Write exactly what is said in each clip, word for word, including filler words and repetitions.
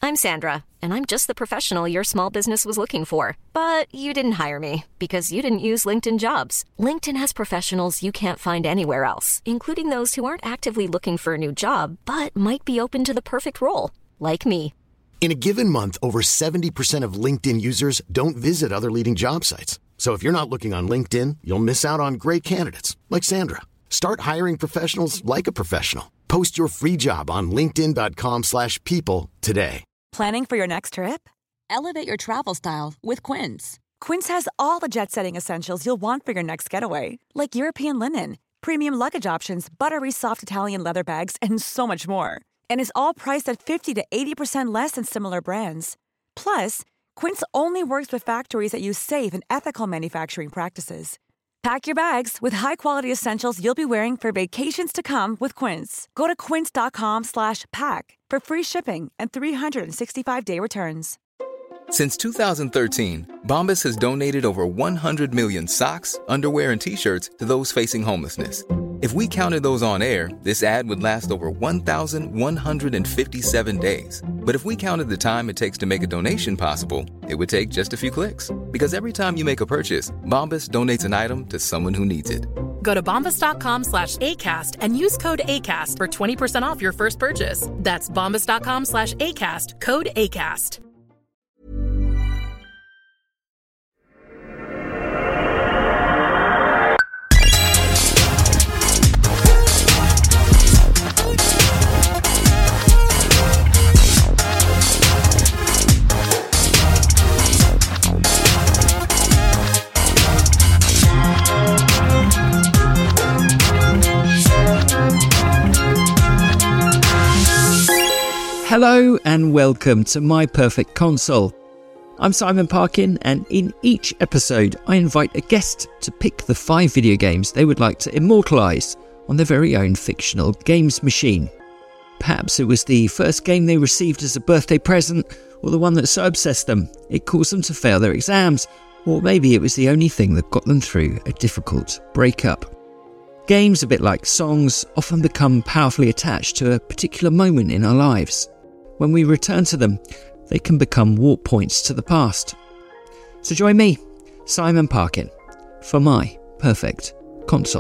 I'm Sandra, and I'm just the professional your small business was looking for. But you didn't hire me because you didn't use LinkedIn Jobs. LinkedIn has professionals you can't find anywhere else, including those who aren't actively looking for a new job, but might be open to the perfect role, like me. In a given month, over seventy percent of LinkedIn users don't visit other leading job sites. So if you're not looking on LinkedIn, you'll miss out on great candidates like Sandra. Start hiring professionals like a professional. Post your free job on linkedin dot com slash people today. Planning for your next trip? Elevate your travel style with Quince. Quince has all the jet-setting essentials you'll want for your next getaway, like European linen, premium luggage options, buttery soft Italian leather bags, and so much more. And is all priced at fifty to eighty percent less than similar brands. Plus, Quince only works with factories that use safe and ethical manufacturing practices. Pack your bags with high-quality essentials you'll be wearing for vacations to come with Quince. Go to quince dot com slash pack for free shipping and three sixty-five day returns. Since two thousand thirteen, Bombas has donated over one hundred million socks, underwear, and T-shirts to those facing homelessness. If we counted those on air, this ad would last over one thousand one hundred fifty-seven days. But if we counted the time it takes to make a donation possible, it would take just a few clicks. Because every time you make a purchase, Bombas donates an item to someone who needs it. Go to bombas dot com slash ACAST and use code ACAST for twenty percent off your first purchase. That's bombas dot com slash ACAST, code ACAST. Hello and welcome to My Perfect Console. I'm Simon Parkin, and in each episode I invite a guest to pick the five video games they would like to immortalise on their very own fictional games machine. Perhaps it was the first game they received as a birthday present, or the one that so obsessed them it caused them to fail their exams, or maybe it was the only thing that got them through a difficult breakup. Games, a bit like songs, often become powerfully attached to a particular moment in our lives. When we return to them, they can become warp points to the past. So join me, Simon Parkin, for My Perfect Console.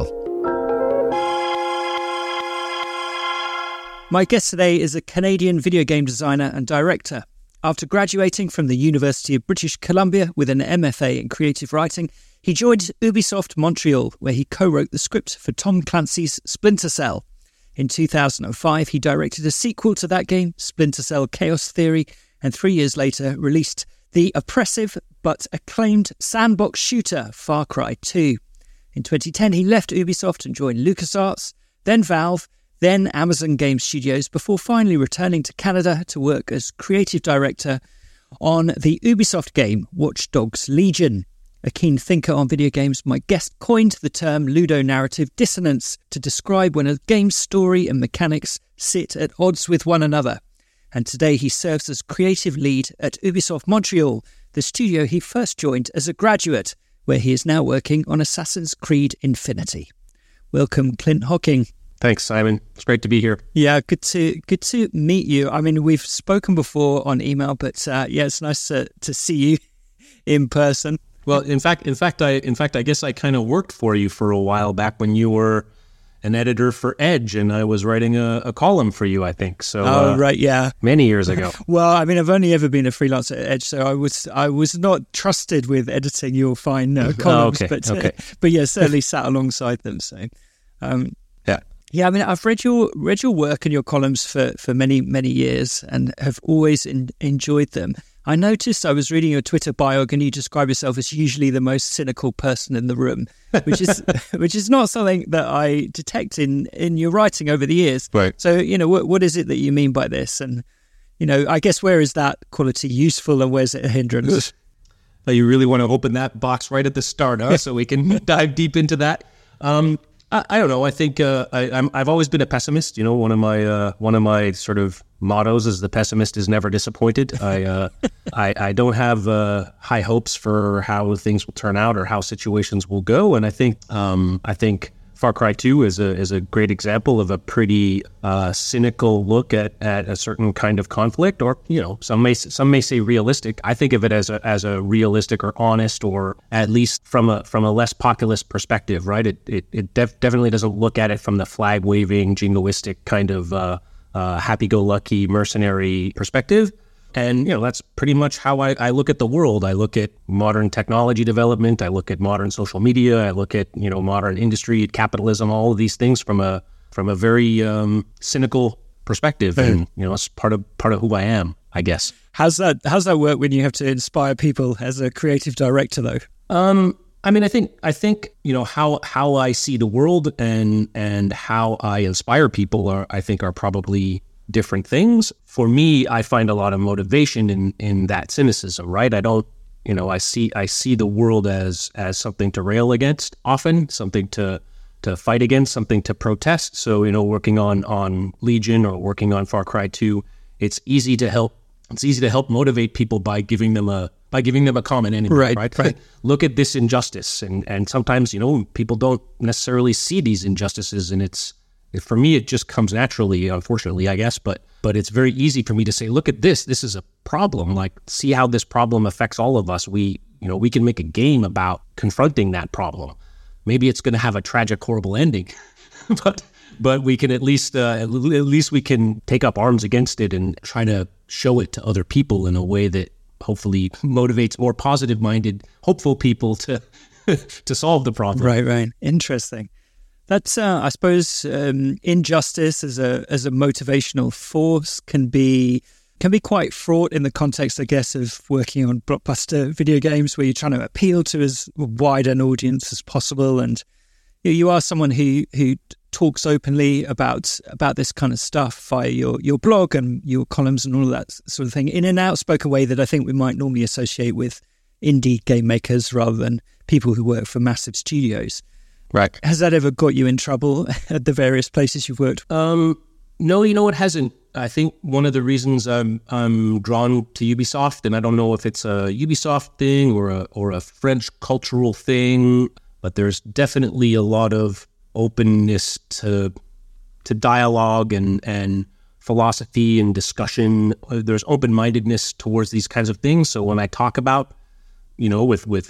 My guest today is a Canadian video game designer and director. After graduating from the University of British Columbia with an M F A in creative writing, he joined Ubisoft Montreal, where he co-wrote the script for Tom Clancy's Splinter Cell. In two thousand five, he directed a sequel to that game, Splinter Cell Chaos Theory, and three years later released the oppressive but acclaimed sandbox shooter Far Cry two. In twenty ten, he left Ubisoft and joined LucasArts, then Valve, then Amazon Game Studios, before finally returning to Canada to work as creative director on the Ubisoft game Watch Dogs Legion. A keen thinker on video games, my guest coined the term ludonarrative dissonance to describe when a game's story and mechanics sit at odds with one another. And today he serves as creative lead at Ubisoft Montreal, the studio he first joined as a graduate, where he is now working on Assassin's Creed Infinity. Welcome, Clint Hocking. Thanks, Simon. It's great to be here. Yeah, good to good to meet you. I mean, we've spoken before on email, but uh, yeah, it's nice to, to see you in person. Well, in fact, in fact, I, in fact, I guess I kind of worked for you for a while back when you were an editor for Edge, and I was writing a, a column for you, I think. So, oh, uh, right, yeah, many years ago. Well, I mean, I've only ever been a freelancer at Edge, so I was I was not trusted with editing your fine uh, columns, oh, okay, but okay. Uh, but yeah, certainly sat alongside them. So, um, yeah, yeah. I mean, I've read your read your work and your columns for, for many many years, and have always in, enjoyed them. I noticed I was reading your Twitter bio, and you describe yourself as usually the most cynical person in the room, which is which is not something that I detect in, in your writing over the years. Right. So, you know, what what is it that you mean by this? And, you know, I guess where is that quality useful and where's it a hindrance? Well, you really want to open that box right at the start, huh? So we can dive deep into that. Um, I, I don't know. I think uh, I, I'm, I've always been a pessimist. You know, one of my uh, one of my sort of mottos is the pessimist is never disappointed. I uh, I, I don't have uh, high hopes for how things will turn out or how situations will go. And I think um, I think Far Cry two is a is a great example of a pretty uh, cynical look at, at a certain kind of conflict, or you know, some may some may say realistic. I think of it as a as a realistic or honest, or at least from a from a less populist perspective, right? It it, it def- definitely doesn't look at it from the flag waving, jingoistic kind of uh, uh, happy go lucky mercenary perspective. And, you know, that's pretty much how I, I look at the world. I look at modern technology development. I look at modern social media. I look at, you know, modern industry, capitalism, all of these things from a from a very um, cynical perspective. Mm. And, you know, it's part of part of who I am, I guess. How's that how's that work when you have to inspire people as a creative director, though? Um, I mean, I think I think, you know, how how I see the world and and how I inspire people are, I think, are probably different things. For me, I find a lot of motivation in, in that cynicism, right? I don't, you know, I see I see the world as as something to rail against often, something to to fight against, something to protest. So, you know, working on on Legion or working on Far Cry two, it's easy to help it's easy to help motivate people by giving them a by giving them a common enemy, right? Right. right. Look at this injustice, and and sometimes, you know, people don't necessarily see these injustices, and it's for me, it just comes naturally, unfortunately, I guess, but but it's very easy for me to say, look at this, this is a problem. Like, see how this problem affects all of us. We, you know, we can make a game about confronting that problem. Maybe it's going to have a tragic, horrible ending, but but we can at least, uh, at least we can take up arms against it and try to show it to other people in a way that hopefully motivates more positive-minded, hopeful people to to solve the problem. Right, right. Interesting. That's, uh, I suppose, um, injustice as a as a motivational force can be can be quite fraught in the context, I guess, of working on blockbuster video games where you're trying to appeal to as wide an audience as possible, and you, you are someone who who talks openly about about this kind of stuff via your your blog and your columns and all of that sort of thing in an outspoken way that I think we might normally associate with indie game makers rather than people who work for massive studios. Right. Has that ever got you in trouble at the various places you've worked? Um, no, you know, it hasn't. I think one of the reasons I'm I'm drawn to Ubisoft, and I don't know if it's a Ubisoft thing or a or a French cultural thing, but there's definitely a lot of openness to to dialogue and and philosophy and discussion. There's open-mindedness towards these kinds of things. So when I talk about, you know, with with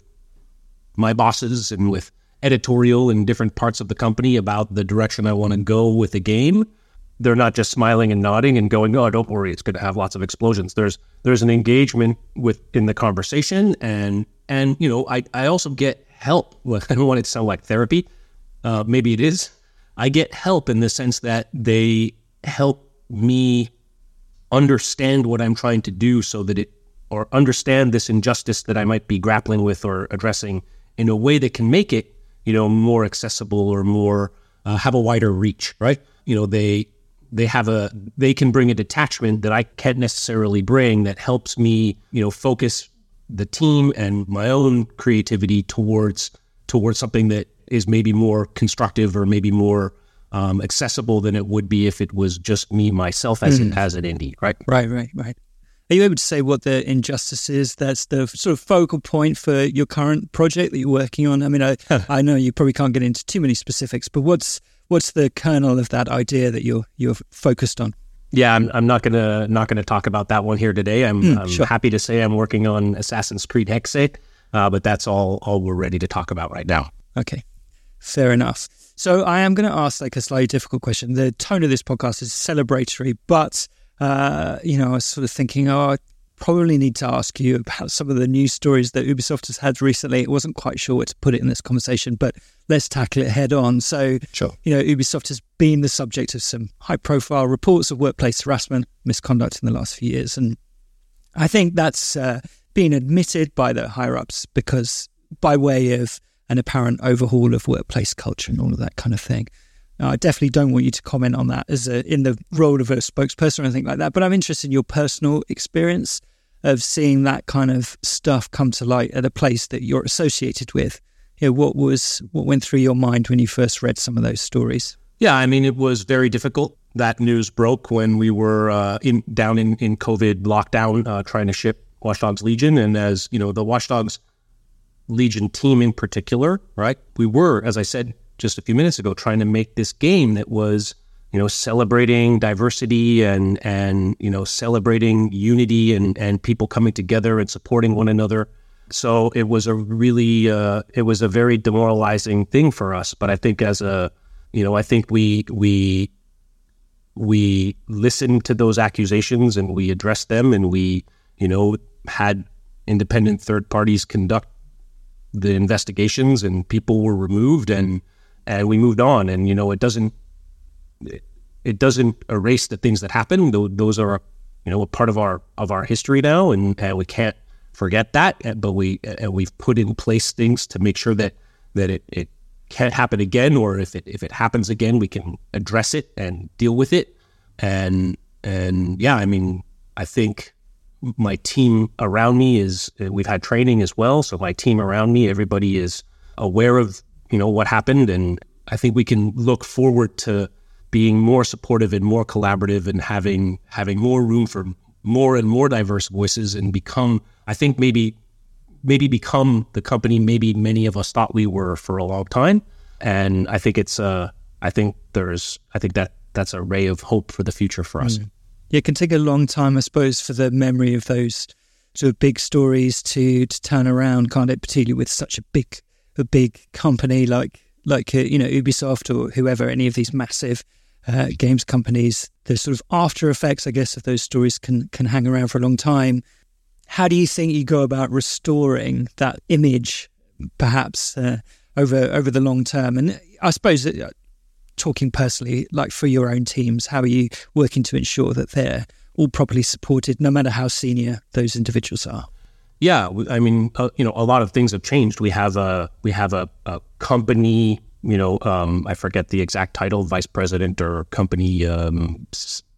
my bosses and with editorial in different parts of the company about the direction I want to go with the game, they're not just smiling and nodding and going, "Oh, don't worry, it's going to have lots of explosions." There's there's an engagement with in the conversation, and and you know, I, I also get help. Well, I don't want it to sound like therapy. Uh, maybe it is. I get help in the sense that they help me understand what I'm trying to do, so that it or understand this injustice that I might be grappling with or addressing in a way that can make it, you know, more accessible or more uh, have a wider reach, right? You know, they they have a they can bring a detachment that I can't necessarily bring that helps me, you know, focus the team and my own creativity towards towards something that is maybe more constructive or maybe more um, accessible than it would be if it was just me myself as mm. as an indie, right? Right, right, right. Are you able to say what the injustice is that's the sort of focal point for your current project that you're working on? I mean, I, I know you probably can't get into too many specifics, but what's what's the kernel of that idea that you're you're focused on? Yeah, I'm I'm not gonna not gonna talk about that one here today. I'm, mm, I'm sure. happy to say I'm working on Assassin's Creed Hexe, uh, but that's all all we're ready to talk about right now. Okay, fair enough. So I am going to ask like a slightly difficult question. The tone of this podcast is celebratory, but Uh, you know, I was sort of thinking, oh, I probably need to ask you about some of the news stories that Ubisoft has had recently. I wasn't quite sure where to put it in this conversation, but let's tackle it head on. So, sure. you know, Ubisoft has been the subject of some high-profile reports of workplace harassment, misconduct in the last few years. And I think that's uh, been admitted by the higher-ups because by way of an apparent overhaul of workplace culture and all of that kind of thing. Now, I definitely don't want you to comment on that as a, in the role of a spokesperson or anything like that, but I'm interested in your personal experience of seeing that kind of stuff come to light at a place that you're associated with. You know, what was what went through your mind when you first read some of those stories? Yeah, I mean, it was very difficult. That news broke when we were uh, in down in, in COVID lockdown, uh, trying to ship Watch Dogs Legion. And as you know, the Watch Dogs Legion team in particular, right? We were, as I said, just a few minutes ago, trying to make this game that was, you know, celebrating diversity and, and you know, celebrating unity and, and people coming together and supporting one another. So it was a really, uh, it was a very demoralizing thing for us. But I think as a, you know, I think we, we, we listened to those accusations and we addressed them, and we, you know, had independent third parties conduct the investigations, and people were removed, and, and we moved on. And, you know, it doesn't, it, it doesn't erase the things that happened. Those are, you know, a part of our, of our history now, and, and we can't forget that. But we, and we've put in place things to make sure that, that it, it can't happen again, or if it, if it happens again, we can address it and deal with it. And, and yeah, I mean, I think my team around me is, we've had training as well. So my team around me, everybody is aware of, you know, what happened. And I think we can look forward to being more supportive and more collaborative, and having, having more room for more and more diverse voices, and become, I think maybe, maybe become the company maybe many of us thought we were for a long time. And I think it's, uh, I think there's, I think that that's a ray of hope for the future for us. Mm. Yeah, it can take a long time, I suppose, for the memory of those sort of big stories to, to turn around, can't it? Particularly with such a big, a big company like, like uh, you know, Ubisoft or whoever, any of these massive uh, games companies. The sort of after effects, I guess, of those stories can can hang around for a long time. How do you think you go about restoring that image, perhaps uh, over over the long term? And I suppose, uh, talking personally, like for your own teams, how are you working to ensure that they're all properly supported, no matter how senior those individuals are? Yeah, I mean, uh, you know, a lot of things have changed. We have a we have a, a company, you know, um, I forget the exact title, vice president or company um,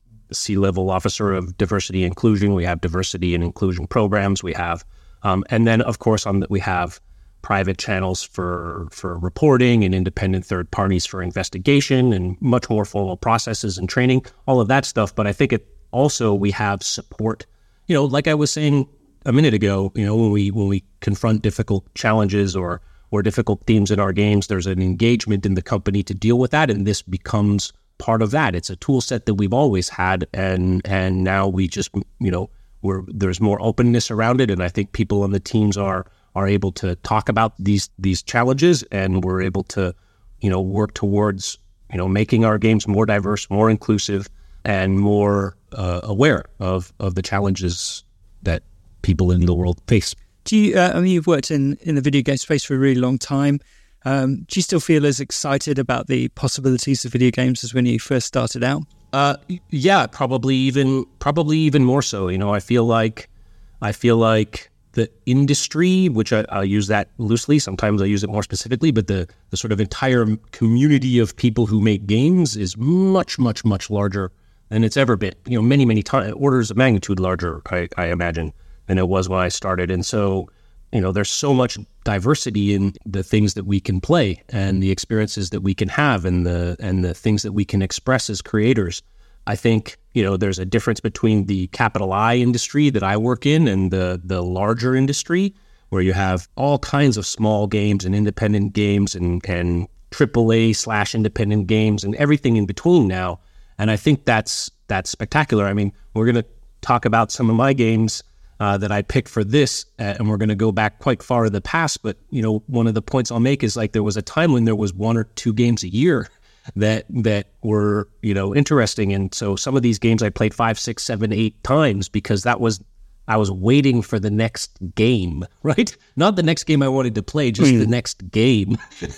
C-level officer of diversity and inclusion. We have diversity and inclusion programs. We have, um, and then of course on the, we have private channels for for reporting, and independent third parties for investigation, and much more formal processes and training, all of that stuff. But I think it also, we have support, you know, like I was saying a minute ago, you know, when we when we confront difficult challenges or or difficult themes in our games, there's an engagement in the company to deal with that, and this becomes part of that. It's a tool set that we've always had, and and now we just, you know, we're there's more openness around it, and I think people on the teams are are able to talk about these these challenges, and we're able to, you know, work towards, you know, making our games more diverse, more inclusive, and more uh, aware of of the challenges that people in the world face. Do you? Uh, I mean, you've worked in in the video game space for a really long time. Um, do you still feel as excited about the possibilities of video games as when you first started out? Uh, yeah, probably even probably even more so. You know, I feel like I feel like. the industry, which I, I'll use that loosely, sometimes I use it more specifically, but the, the sort of entire community of people who make games is much, much, much larger than it's ever been. You know, many, many times, orders of magnitude larger, I, I imagine, than it was when I started. And so, you know, there's so much diversity in the things that we can play, and the experiences that we can have, and the and the things that we can express as creators. I think, you know, there's a difference between the capital I industry that I work in and the the larger industry, where you have all kinds of small games and independent games and, and triple A slash independent games and everything in between now. And I think that's that's spectacular. I mean, we're going to talk about some of my games uh, that I picked for this, uh, and we're going to go back quite far in the past. But, you know, one of the points I'll make is, like, there was a time when there was one or two games a year that that were, you know, interesting. And so some of these games I played five, six, seven, eight times because that was, I was waiting for the next game, right? Not the next game I wanted to play, just mm. the next game.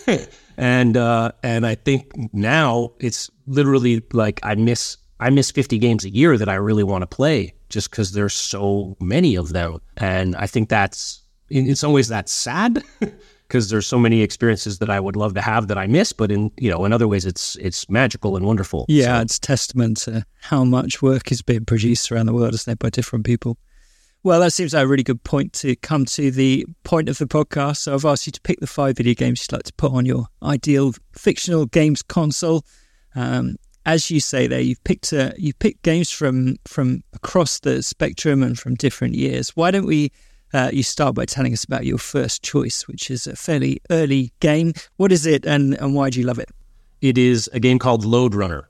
and uh, and I think now it's literally like I miss I miss fifty games a year that I really want to play, just because there's so many of them. And I think that's, in, in some ways, that's sad. Because there's so many experiences that I would love to have that I miss, but in, you know, in other ways, it's it's magical and wonderful. Yeah, so. It's testament to how much work is being produced around the world, isn't it, by different people. Well, that seems like a really good point to come to the point of the podcast. So I've asked you to pick the five video games you'd like to put on your ideal fictional games console. Um, as you say there, you've picked uh, you picked games from from across the spectrum and from different years. Why don't we uh, you start by telling us about your first choice, which is a fairly early game. What is it, and, and why do you love it? It is a game called Lode Runner.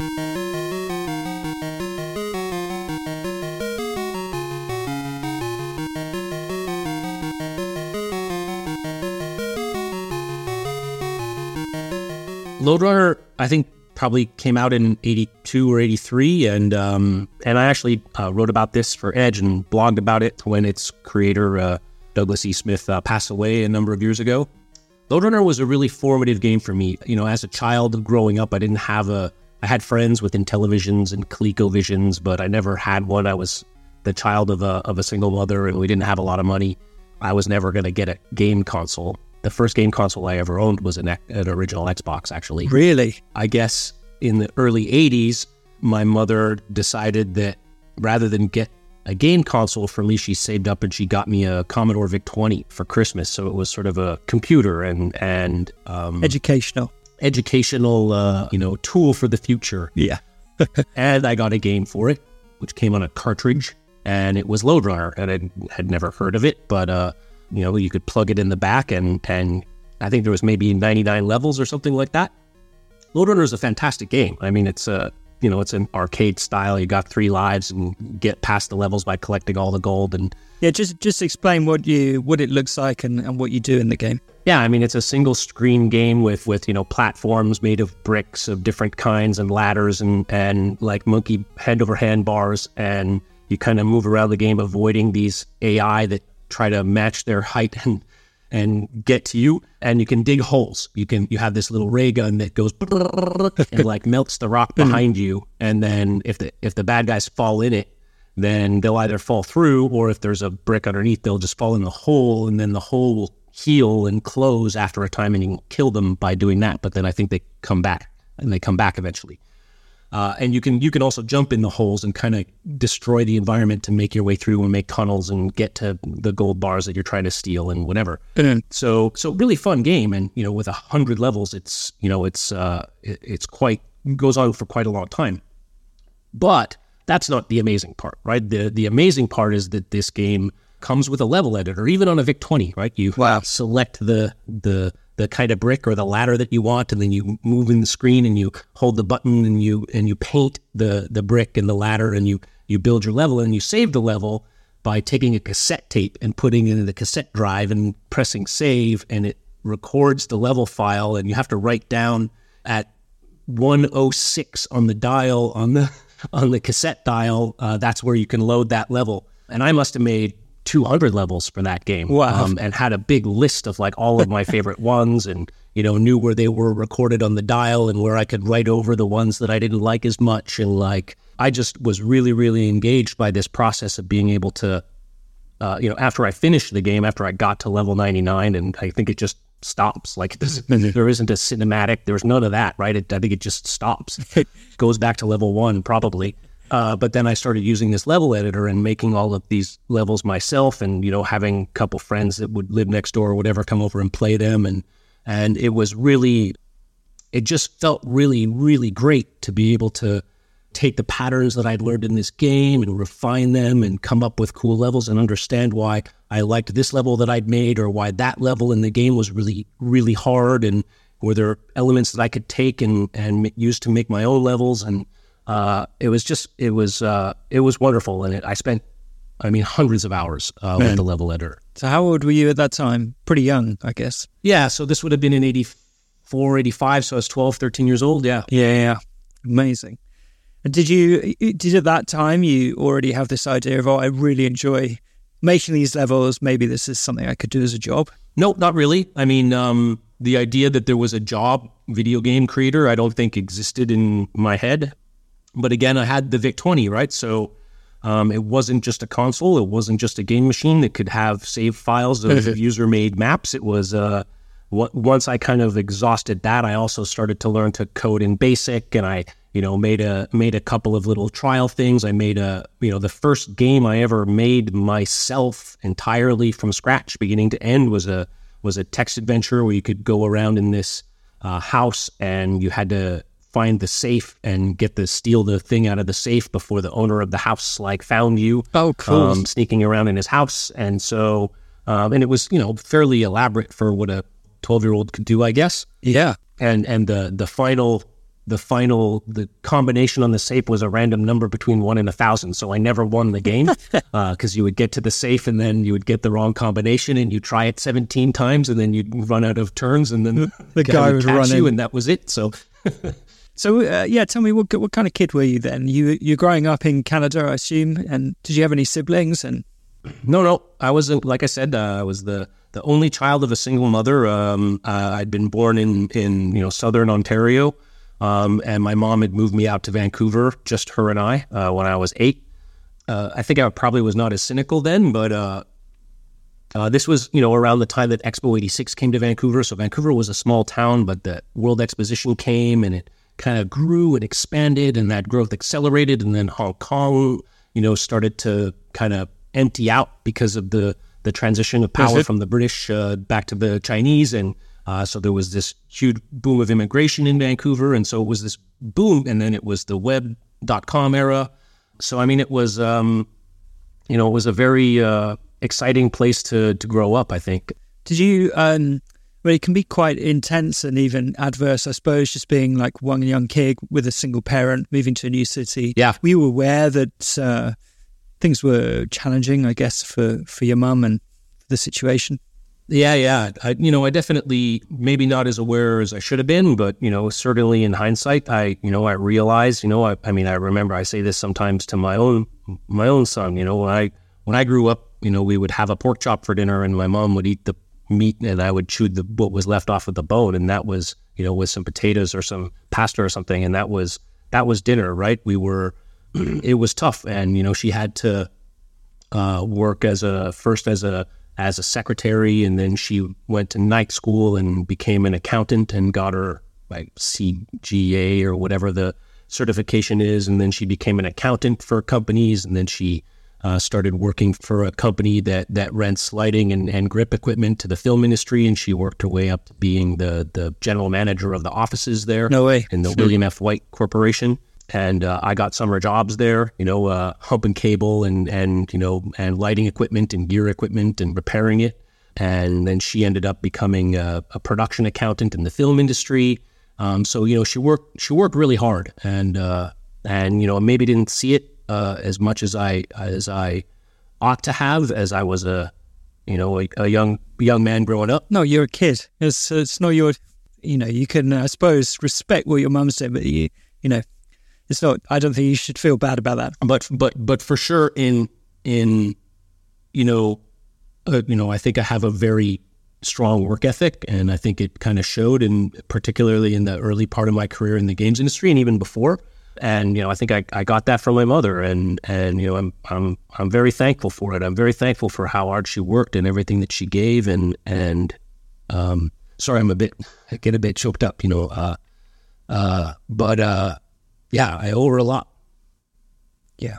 Lode Runner, I think, probably came out in eighty-two or eighty-three, and um, and I actually uh, wrote about this for Edge and blogged about it when its creator, uh, Douglas E. Smith, uh, passed away a number of years ago. Lode Runner was a really formative game for me. You know, as a child growing up, I didn't have a... I had friends with Intellivisions and ColecoVisions, but I never had one. I was the child of a of a single mother, and we didn't have a lot of money. I was never going to get a game console. The first game console I ever owned was an, an original Xbox, actually. Really? I guess in the early eighties, my mother decided that rather than get a game console for me, she saved up and she got me a Commodore VIC twenty for Christmas. So it was sort of a computer and... and um, educational. Educational, uh, you know, tool for the future. Yeah. And I got a game for it, which came on a cartridge, and it was Lode Runner, and I had never heard of it, but... uh You know, you could plug it in the back, and, and I think there was maybe ninety-nine levels or something like that. Lode Runner is a fantastic game. I mean, it's a, you know, it's an arcade style. You got three lives and get past the levels by collecting all the gold. And yeah, just just explain what you what it looks like and, and what you do in the game. Yeah, I mean, it's a single screen game with, with you know, platforms made of bricks of different kinds and ladders and, and like monkey hand over hand bars. And you kind of move around the game avoiding these A I that try to match their height and and get to you, and you can dig holes. You can you have this little ray gun that goes and like melts the rock behind you, and then if the if the bad guys fall in it, then they'll either fall through, or if there's a brick underneath, they'll just fall in the hole, and then the hole will heal and close after a time, and you can kill them by doing that. But then I think they come back, and they come back eventually. Uh, and you can you can also jump in the holes and kind of destroy the environment to make your way through and make tunnels and get to the gold bars that you're trying to steal and whatever. Mm-hmm. So so really fun game, and you know with a hundred levels, it's you know it's uh it, it's quite goes on for quite a long time. But that's not the amazing part, right? The the amazing part is that this game comes with a level editor, even on a VIC twenty, right? You wow. select the the the kind of brick or the ladder that you want, and then you move in the screen and you hold the button and you and you paint the the brick and the ladder, and you you build your level, and you save the level by taking a cassette tape and putting it in the cassette drive and pressing save, and it records the level file, and you have to write down at one oh six on the dial on the on the cassette dial. Uh, that's where you can load that level. And I must have made two hundred levels for that game. Wow. Um, and had a big list of like all of my favorite ones, and, you know, knew where they were recorded on the dial and where I could write over the ones that I didn't like as much. And like, I just was really, really engaged by this process of being able to, uh, you know, after I finished the game, after I got to level ninety-nine, and I think it just stops. Like, there isn't a cinematic, there's none of that, right? It, I think it just stops. It goes back to level one, probably. Uh, but then I started using this level editor and making all of these levels myself, and, you know, having a couple friends that would live next door or whatever come over and play them. And, and it was really, it just felt really, really great to be able to take the patterns that I'd learned in this game and refine them and come up with cool levels and understand why I liked this level that I'd made, or why that level in the game was really, really hard. And were there elements that I could take and, and use to make my own levels. And, Uh, it was just, it was, uh, it was wonderful. And it, I spent, I mean, hundreds of hours uh, with the level editor. So how old were you at that time? Pretty young, I guess. Yeah. So this would have been in eighty-four, eighty-five. So I was twelve, thirteen years old. Yeah. Yeah. yeah. Amazing. And did you, did at that time you already have this idea of, oh, I really enjoy making these levels, maybe this is something I could do as a job? No, not really. I mean, um, the idea that there was a job video game creator, I don't think existed in my head. But again, I had the VIC twenty, right? So um, it wasn't just a console. It wasn't just a game machine that could have save files of user-made maps. It was, uh, w- once I kind of exhausted that, I also started to learn to code in BASIC, and I, you know, made a made a couple of little trial things. I made a, you know, the first game I ever made myself entirely from scratch, beginning to end, was a was a text adventure where you could go around in this uh, house, and you had to find the safe and get the steal the thing out of the safe before the owner of the house like found you. Oh, cool. Um, sneaking around in his house. And so um, and it was, you know, fairly elaborate for what a twelve-year-old could do, I guess. Yeah. And and the the final the final the combination on the safe was a random number between one and a thousand. So I never won the game because uh, you would get to the safe and then you would get the wrong combination and you try it seventeen times and then you'd run out of turns and then the, the guy, guy would catch run you in. And that was it. So. So, uh, yeah, tell me, what what kind of kid were you then? You, you're growing up in Canada, I assume, and did you have any siblings? And No, no. I was, like I said, uh, I was the, the only child of a single mother. Um, uh, I'd been born in, in you know, southern Ontario, um, and my mom had moved me out to Vancouver, just her and I, uh, when I was eight. Uh, I think I probably was not as cynical then, but uh, uh, this was, you know, around the time that Expo eighty-six came to Vancouver. So Vancouver was a small town, but the World Exposition came and it kind of grew and expanded, and that growth accelerated, and then Hong Kong, you know, started to kind of empty out because of the the transition of power from the British uh, back to the Chinese, and uh, so there was this huge boom of immigration in Vancouver, and so it was this boom, and then it was the web dot com era. So I mean, it was um, you know, it was a very uh, exciting place to to grow up, I think. Did you? Um... Well, it can be quite intense and even adverse, I suppose, just being like one young kid with a single parent moving to a new city. Yeah. Were you aware that uh, things were challenging, I guess, for, for your mum and the situation? Yeah, yeah. I, you know, I definitely, maybe not as aware as I should have been, but, you know, certainly in hindsight, I, you know, I realized, you know, I, I mean, I remember I say this sometimes to my own, my own son, you know, when I, when I grew up, you know, we would have a pork chop for dinner and my mom would eat the meat and I would chew the what was left off of the bone, and that was, you know, with some potatoes or some pasta or something, and that was that was dinner, right? We were it was tough, and you know, she had to uh, work as a first as a as a secretary, and then she went to night school and became an accountant and got her like C G A or whatever the certification is, and then she became an accountant for companies, and then she Uh, started working for a company that that rents lighting and, and grip equipment to the film industry, and she worked her way up to being the the general manager of the offices there. No way. In the William F. White Corporation. And uh, I got summer jobs there, you know, uh, humping cable and, and, you know, and lighting equipment and gear equipment and repairing it. And then she ended up becoming a, a production accountant in the film industry. Um, so, you know, she worked she worked really hard, and, uh, and you know, maybe didn't see it Uh, as much as I as I ought to have, as I was a, you know, a, a young young man growing up. No, you're a kid. It's it's not your, you know, you can uh, I suppose respect what your mum's doing, but you you know, it's not. I don't think you should feel bad about that. But but but for sure, in in you know, uh, you know, I think I have a very strong work ethic, and I think it kind of showed, in particularly in the early part of my career in the games industry, and even before. And, you know, I think I, I got that from my mother, and, and, you know, I'm, I'm, I'm very thankful for it. I'm very thankful for how hard she worked and everything that she gave. And, and, um, sorry, I'm a bit, I get a bit choked up, you know, uh, uh, but, uh, yeah, I owe her a lot. Yeah.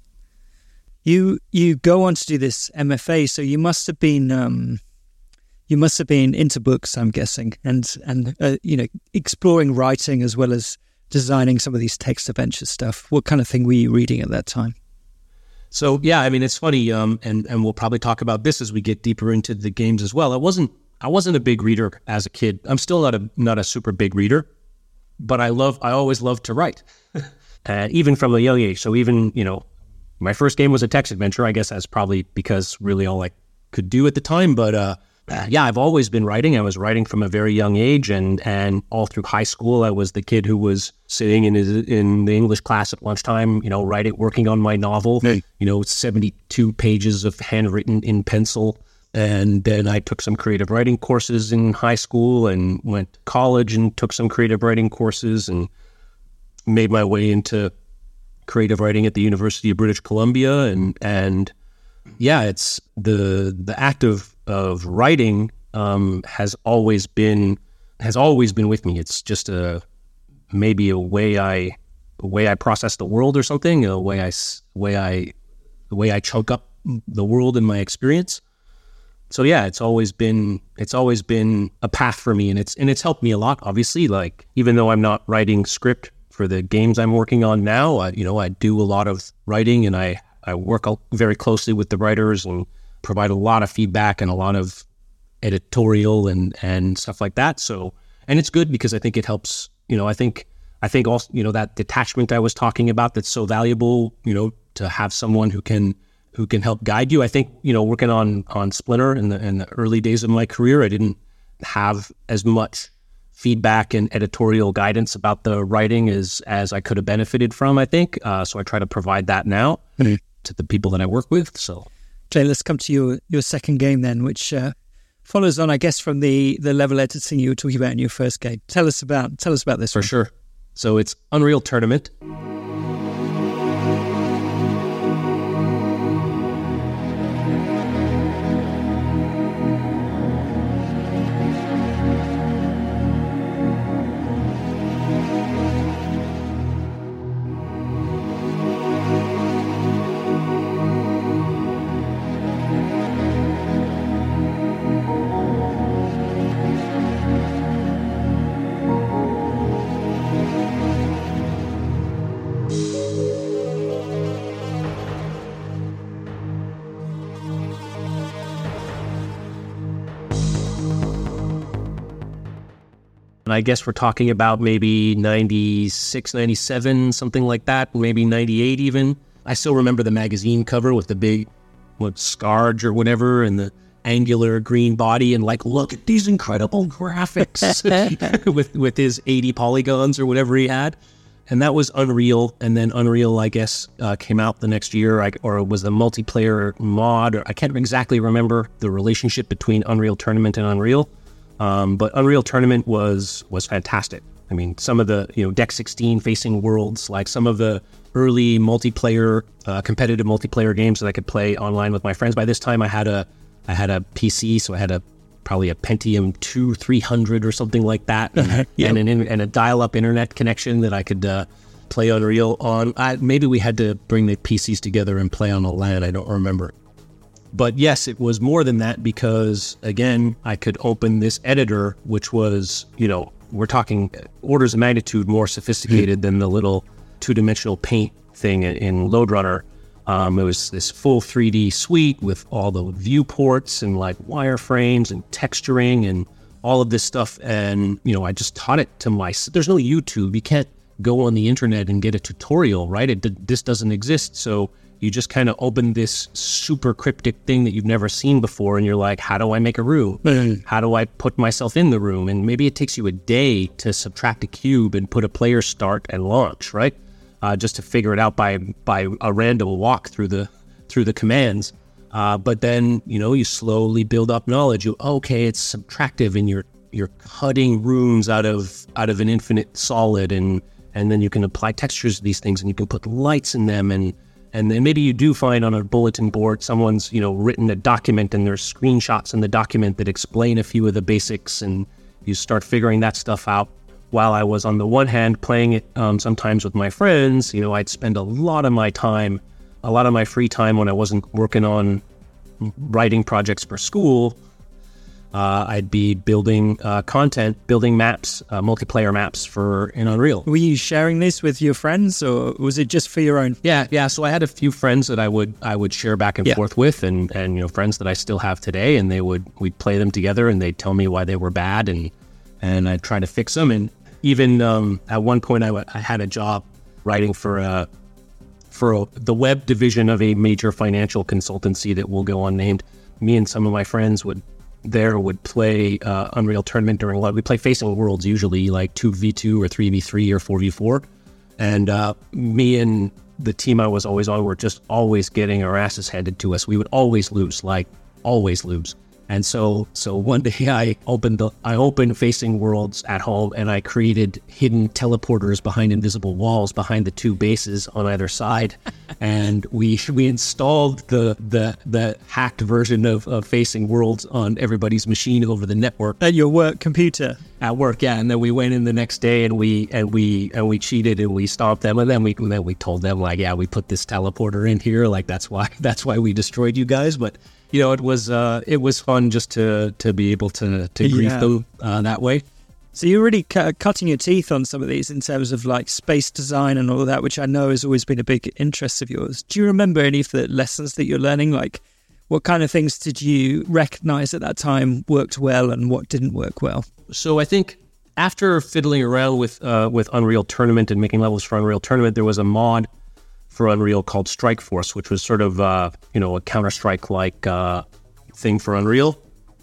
You, you go on to do this M F A, so you must have been, um, you must have been into books, I'm guessing, and, and, uh, you know, exploring writing as well as designing some of these text adventure stuff. What kind of thing were you reading at that time? So, yeah, I mean, it's funny, um, and, and we'll probably talk about this as we get deeper into the games as well. I wasn't I wasn't a big reader as a kid. I'm still not a not a super big reader, but I love I always loved to write, uh, even from a young age. So even, you know, my first game was a text adventure. I guess that's probably because really all I could do at the time. But uh, Uh, yeah, I've always been writing. I was writing from a very young age, and, and all through high school, I was the kid who was sitting in his, in the English class at lunchtime, you know, writing, working on my novel, hey. you know, seventy-two pages of handwritten in pencil. And then I took some creative writing courses in high school and went to college and took some creative writing courses and made my way into creative writing at the University of British Columbia. And, and yeah, it's the, the act of, of writing um, has always been, has always been with me. It's just a, maybe a way I, a way I process the world or something, a way I, way I, the way I chunk up the world in my experience. So yeah, it's always been, it's always been a path for me, and it's, and it's helped me a lot, obviously. Like, even though I'm not writing script for the games I'm working on now, I, you know, I do a lot of writing, and I, I work very closely with the writers, and provide a lot of feedback and a lot of editorial and and stuff like that. So, and it's good because I think it helps. You know, I think I think also, you know, that detachment I was talking about that's so valuable. You know, to have someone who can who can help guide you. I think, you know, working on on Splinter in the in the early days of my career, I didn't have as much feedback and editorial guidance about the writing as as I could have benefited from, I think. Uh, so I try to provide that now mm-hmm. to the people that I work with. So, Jay, let's come to your your second game then, which uh, follows on, I guess, from the the level editing you were talking about in your first game. Tell us about tell us about this. For one. sure. So it's Unreal Tournament. And I guess we're talking about maybe ninety-six, ninety-seven, something like that, maybe ninety-eight even. I still remember the magazine cover with the big, what, Scarge or whatever, and the angular green body, and like, look at these incredible graphics with, with his eighty polygons or whatever he had. And that was Unreal. And then Unreal, I guess, uh, came out the next year, I, or it was the multiplayer mod, or I can't exactly remember the relationship between Unreal Tournament and Unreal. Um, but Unreal Tournament was was fantastic. I mean, some of the, you know, Deck sixteen facing worlds, like some of the early multiplayer, uh, competitive multiplayer games that I could play online with my friends. By this time, I had a I had a P C, so I had a probably a Pentium two three hundred or something like that, and, yep. and, an, and a dial-up internet connection that I could uh, play Unreal on. I, maybe we had to bring the P Cs together and play on a LAN. I don't remember. But yes, it was more than that because, again, I could open this editor, which was, you know, we're talking orders of magnitude more sophisticated mm. than the little two-dimensional paint thing in LoadRunner. Um, it was this full three D suite with all the viewports and like wireframes and texturing and all of this stuff. And, you know, I just taught it to my... There's no YouTube. You can't go on the internet and get a tutorial, right? It, this doesn't exist. So you just kind of open this super cryptic thing that you've never seen before, and you're like, how do I make a room? Mm. How do I put myself in the room? And maybe it takes you a day to subtract a cube and put a player start and launch, right? Uh, just to figure it out by by a random walk through the through the commands. Uh, but then, you know, you slowly build up knowledge. You okay, it's subtractive, and you're you're cutting rooms out of out of an infinite solid, and and then you can apply textures to these things, and you can put lights in them, and And then maybe you do find on a bulletin board someone's, you know, written a document and there's screenshots in the document that explain a few of the basics, and you start figuring that stuff out. While I was on the one hand playing it um, sometimes with my friends, you know, I'd spend a lot of my time, a lot of my free time when I wasn't working on writing projects for school. Uh, I'd be building uh, content, building maps, uh, multiplayer maps for in Unreal. Were you sharing this with your friends, or was it just for your own? Yeah, yeah. So I had a few friends that I would I would share back and yeah. forth with, and, and you know, friends that I still have today, and they would we'd play them together, and they'd tell me why they were bad, and and I'd try to fix them. And even um, at one point, I, w- I had a job writing for a for a, the web division of a major financial consultancy that will go unnamed. Me and some of my friends would. there would play uh, Unreal Tournament during a lot. We play Facing Worlds usually, like two v two or three v three or four v four. And uh, me and the team I was always on were just always getting our asses handed to us. We would always lose, like always lose. And so so one day I opened the I opened Facing Worlds at home, and I created hidden teleporters behind invisible walls behind the two bases on either side. And we we installed the the the hacked version of, of Facing Worlds on everybody's machine over the network. At your work computer? At work, yeah. And then we went in the next day and we and we and we cheated and we stomped them, and then we and then we told them, like, yeah, we put this teleporter in here, like that's why that's why we destroyed you guys. But you know, it was uh, it was fun just to to be able to to grief yeah. them uh, that way. So you're really cu- cutting your teeth on some of these in terms of like space design and all of that, which I know has always been a big interest of yours. Do you remember any of the lessons that you're learning? Like What kind of things did you recognize at that time worked well and what didn't work well? So I think after fiddling around with uh, with Unreal Tournament and making levels for Unreal Tournament, there was a mod for Unreal called Strike Force, which was sort of uh, you know a Counter-Strike-like uh, thing for Unreal,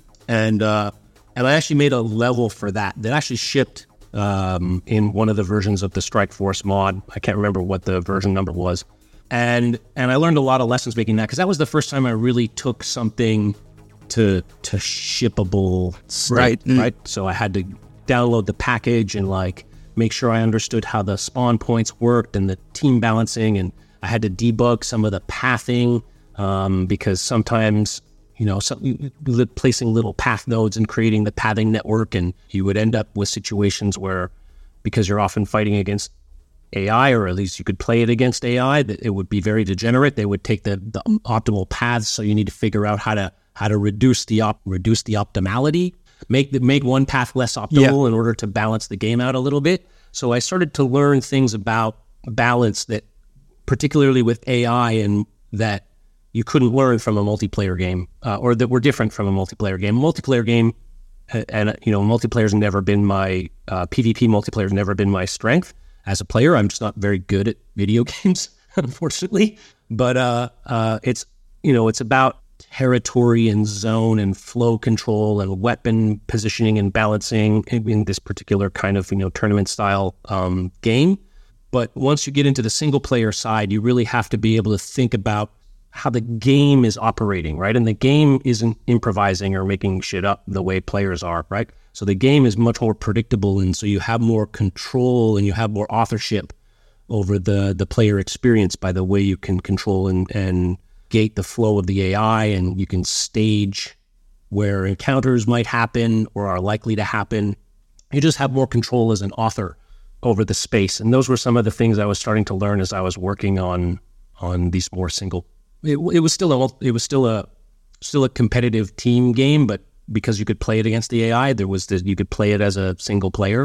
and uh, and I actually made a level for that that actually shipped um, in one of the versions of the Strike Force mod. I can't remember what the version number was. And and I learned a lot of lessons making that, because that was the first time I really took something to to shippable state, right? Mm. Right. So I had to download the package and like make sure I understood how the spawn points worked and the team balancing, and I had to debug some of the pathing um, because sometimes you know some, placing little path nodes and creating the pathing network, and you would end up with situations where, because you're often fighting against A I, or at least you could play it against A I, that it would be very degenerate. They would take the, the optimal paths, so you need to figure out how to how to reduce the op, reduce the optimality, make the, make one path less optimal, yeah, in order to balance the game out a little bit. So I started to learn things about balance that, particularly with A I, and that you couldn't learn from a multiplayer game, uh, or that were different from a multiplayer game. Multiplayer game, and you know, multiplayer's never been my uh, PvP. Multiplayer's never been my strength. As a player, I'm just not very good at video games, unfortunately. But uh, uh, it's you know it's about territory and zone and flow control and weapon positioning and balancing in, in this particular kind of you know tournament style um, game. But once you get into the single player side, you really have to be able to think about how the game is operating, right? And the game isn't improvising or making shit up the way players are, right? So the game is much more predictable, and so you have more control and you have more authorship over the, the player experience by the way you can control and, and gate the flow of the A I, and you can stage where encounters might happen or are likely to happen. You just have more control as an author over the space. And those were some of the things I was starting to learn as I was working on on these more single. It, it was still a it was still a still a competitive team game, but because you could play it against the A I, there was this, you could play it as a single player.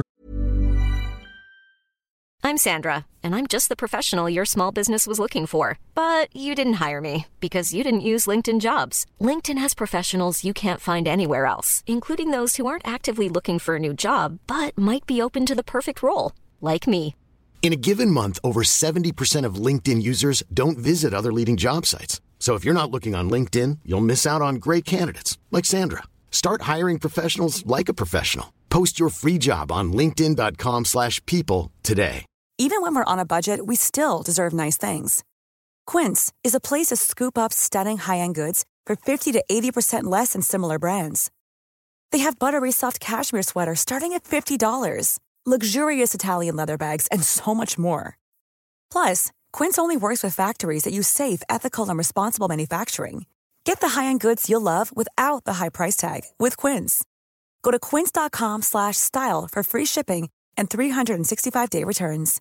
I'm Sandra, and I'm just the professional your small business was looking for. But you didn't hire me because you didn't use LinkedIn Jobs. LinkedIn has professionals you can't find anywhere else, including those who aren't actively looking for a new job, but might be open to the perfect role, like me. In a given month, over seventy percent of LinkedIn users don't visit other leading job sites. So if you're not looking on LinkedIn, you'll miss out on great candidates like Sandra. Start hiring professionals like a professional. Post your free job on linkedin.com slash people today. Even when we're on a budget, we still deserve nice things. Quince is a place to scoop up stunning high-end goods for fifty to eighty percent less than similar brands. They have buttery soft cashmere sweaters starting at fifty dollars, luxurious Italian leather bags, and so much more. Plus, Quince only works with factories that use safe, ethical, and responsible manufacturing. Get the high-end goods you'll love without the high price tag with Quince. Go to quince.com slash style for free shipping and three sixty-five day returns.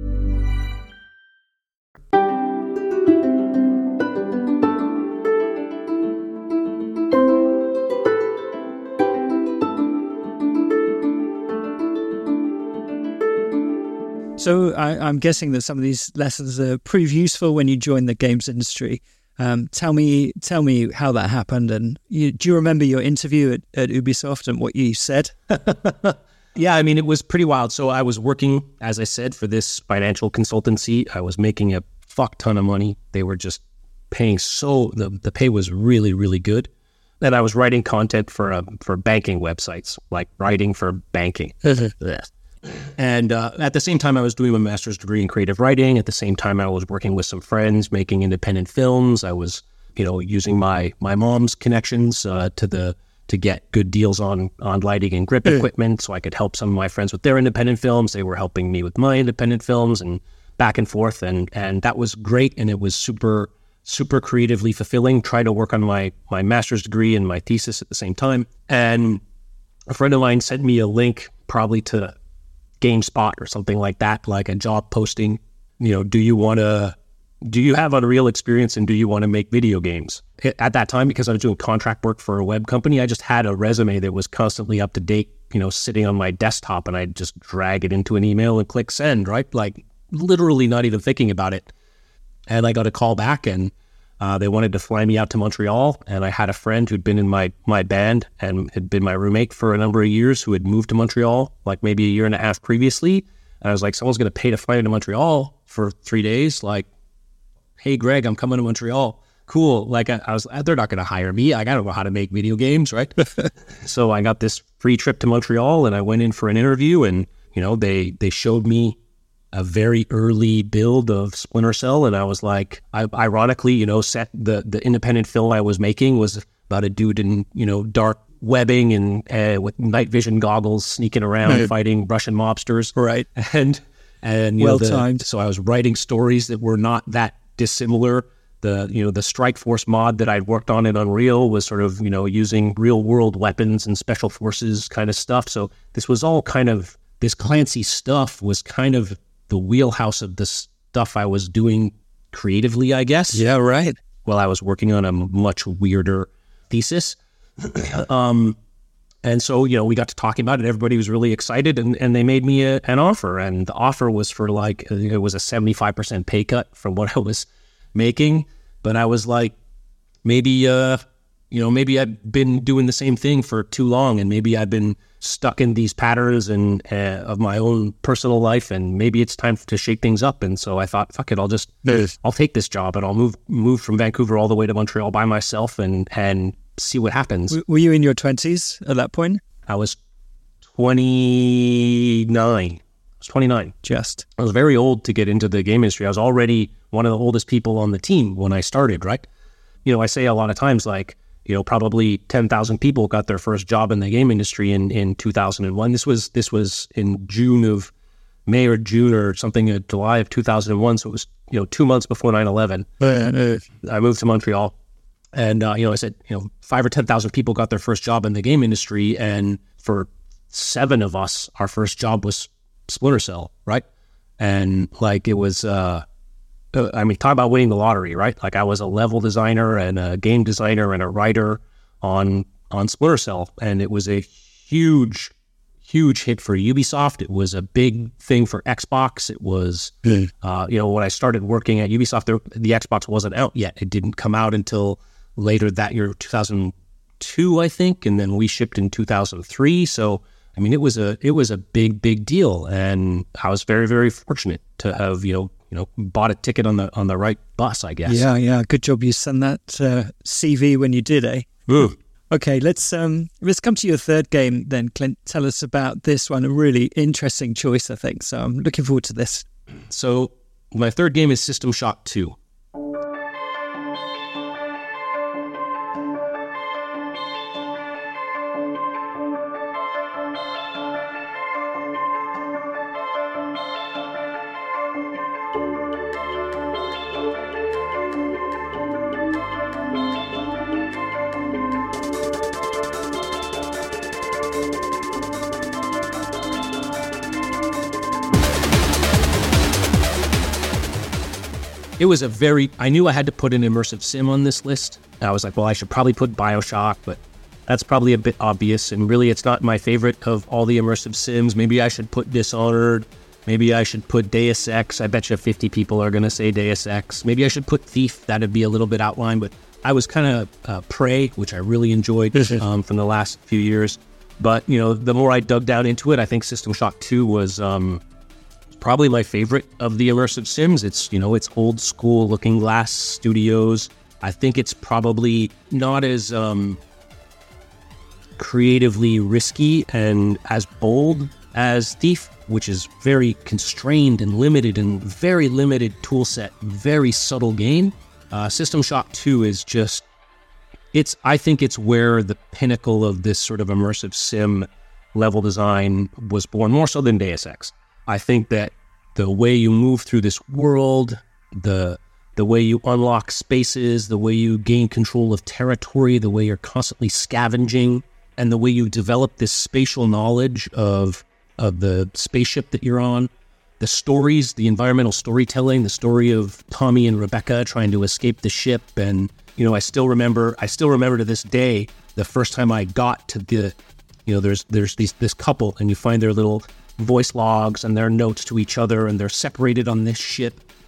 So I, I'm guessing that some of these lessons are prove useful when you join the games industry. Um, tell me, tell me how that happened, and you, do you remember your interview at, at Ubisoft and what you said? Yeah, I mean, it was pretty wild. So I was working, as I said, for this financial consultancy. I was making a fuck ton of money. They were just paying so the the pay was really really good. And I was writing content for uh, for banking websites, like writing for banking. And uh, at the same time, I was doing my master's degree in creative writing. At the same time, I was working with some friends, making independent films. I was, you know, using my my mom's connections uh, to the to get good deals on on lighting and grip equipment, so I could help some of my friends with their independent films. They were helping me with my independent films, and back and forth, and and that was great. And it was super super creatively fulfilling. Trying to work on my my master's degree and my thesis at the same time. And a friend of mine sent me a link, probably to GameSpot or something like that, like a job posting. You know, do you want to, do you have Unreal experience and do you want to make video games? At that time, because I was doing contract work for a web company, I just had a resume that was constantly up to date, you know, sitting on my desktop, and I'd just drag it into an email and click send, right? Like literally not even thinking about it. And I got a call back, and Uh, they wanted to fly me out to Montreal, and I had a friend who'd been in my, my band and had been my roommate for a number of years who had moved to Montreal, like maybe a year and a half previously. And I was like, someone's going to pay to fly me to Montreal for three days. Like, hey, Greg, I'm coming to Montreal. Cool. Like, I, I was, they're not going to hire me. Like, I don't know how to make video games, right? So I got this free trip to Montreal, and I went in for an interview, and, you know, they, they showed me a very early build of Splinter Cell, and I was like, I, ironically, you know, set the the independent film I was making was about a dude in, you know, dark webbing and uh, with night vision goggles sneaking around right. fighting Russian mobsters, right? And and you well know, the, timed. So I was writing stories that were not that dissimilar. The you know the Strike Force mod that I'd worked on in Unreal was sort of you know using real world weapons and special forces kind of stuff. So this was all kind of this Clancy stuff was kind of the wheelhouse of the stuff I was doing creatively, I guess. Yeah, right. While I was working on a much weirder thesis. um, and so, you know, we got to talking about it. Everybody was really excited, and, and they made me a, an offer. And the offer was for like, it was a seventy-five percent pay cut from what I was making. But I was like, maybe, uh, you know, maybe I've been doing the same thing for too long, and maybe I've been stuck in these patterns and uh, of my own personal life, and maybe it's time to shake things up. And so I thought, fuck it, I'll just, yes. I'll take this job, and I'll move move from Vancouver all the way to Montreal by myself and and see what happens. Were you in your twenties at that point? I was twenty-nine. I was twenty-nine. Just. I was very old to get into the game industry. I was already one of the oldest people on the team when I started, right? You know, I say a lot of times, like, you know, probably ten thousand people got their first job in the game industry in, in two thousand one. This was this was in June of, May or June or something, in July of two thousand one. So it was, you know, two months before nine eleven. I moved to Montreal, and, uh, you know, I said, you know, five or ten thousand people got their first job in the game industry. And for seven of us, our first job was Splinter Cell, right? And like, it was, uh, I mean, talk about winning the lottery, right? Like, I was a level designer and a game designer and a writer on on Splinter Cell, and it was a huge, huge hit for Ubisoft. It was a big thing for Xbox. It was, mm. uh, you know, when I started working at Ubisoft, there, the Xbox wasn't out yet. It didn't come out until later that year, two thousand two, I think, and then we shipped in two thousand three. So, I mean, it was a it was a big, big deal, and I was very, very fortunate to have, you know, you know, bought a ticket on the on the right bus, I guess. Yeah, yeah. Good job you sent that uh, C V when you did, eh? Mm. Okay, let's um, let's come to your third game then, Clint. Tell us about this one. A really interesting choice, I think. So I'm looking forward to this. So my third game is System Shock two. It was a very, I knew I had to put an immersive sim on this list. I was like, well, I should probably put BioShock, but that's probably a bit obvious. And really, it's not my favorite of all the immersive sims. Maybe I should put Dishonored. Maybe I should put Deus Ex. I bet you fifty people are going to say Deus Ex. Maybe I should put Thief. That'd be a little bit outlined. But I was kind of uh, Prey, which I really enjoyed um, from the last few years. But, you know, the more I dug down into it, I think System Shock two was... Um, probably my favorite of the immersive sims. It's, you know, it's old school Looking Glass Studios. I think it's probably not as um, creatively risky and as bold as Thief, which is very constrained and limited and very limited tool set, very subtle game. Uh, System Shock two is just, it's, I think it's where the pinnacle of this sort of immersive sim level design was born, more so than Deus Ex. I think that the way you move through this world, the the way you unlock spaces, the way you gain control of territory, the way you're constantly scavenging, and the way you develop this spatial knowledge of of the spaceship that you're on, the stories, the environmental storytelling, the story of Tommy and Rebecca trying to escape the ship. And, you know, I still remember, I still remember to this day, the first time I got to the, you know, there's there's these this couple, and you find their little voice logs and their notes to each other, and they're separated on this ship,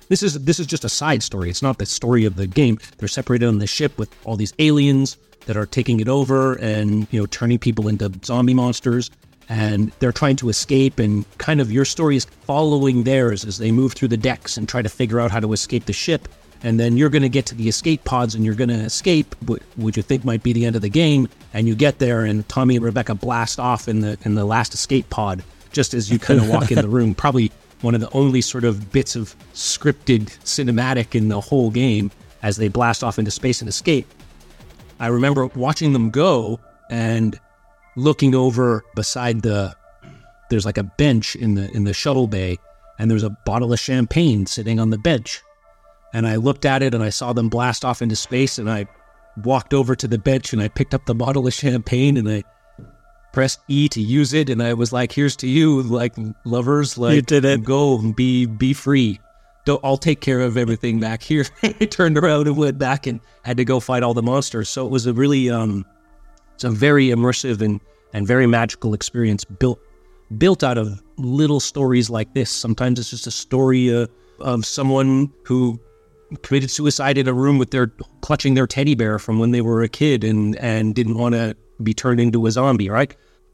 This is this is just a side story. It's not the story of the game. They're separated on the ship with all these aliens that are taking it over and, you know, turning people into zombie monsters. And they're trying to escape, and kind of your story is following theirs as they move through the decks and try to figure out how to escape the ship. And then you're going to get to the escape pods, and you're going to escape, which you think might be the end of the game. And you get there, and Tommy and Rebecca blast off in the in the last escape pod, just as you kind of walk in the room. Probably one of the only sort of bits of scripted cinematic in the whole game as they blast off into space and escape. I remember watching them go and looking over beside the, there's like a bench in the in the shuttle bay, and there's a bottle of champagne sitting on the bench. And I looked at it and I saw them blast off into space, and I walked over to the bench and I picked up the bottle of champagne and I pressed E to use it, and I was like, here's to you, like, lovers, like, you did it. Go and be be free. Don't, I'll take care of everything back here. I turned around and went back and had to go fight all the monsters. So it was a really, um, it's a very immersive and, and very magical experience built built out of little stories like this. Sometimes it's just a story uh, of someone who committed suicide in a room with their clutching their teddy bear from when they were a kid and, and didn't want to be turned into a zombie, right?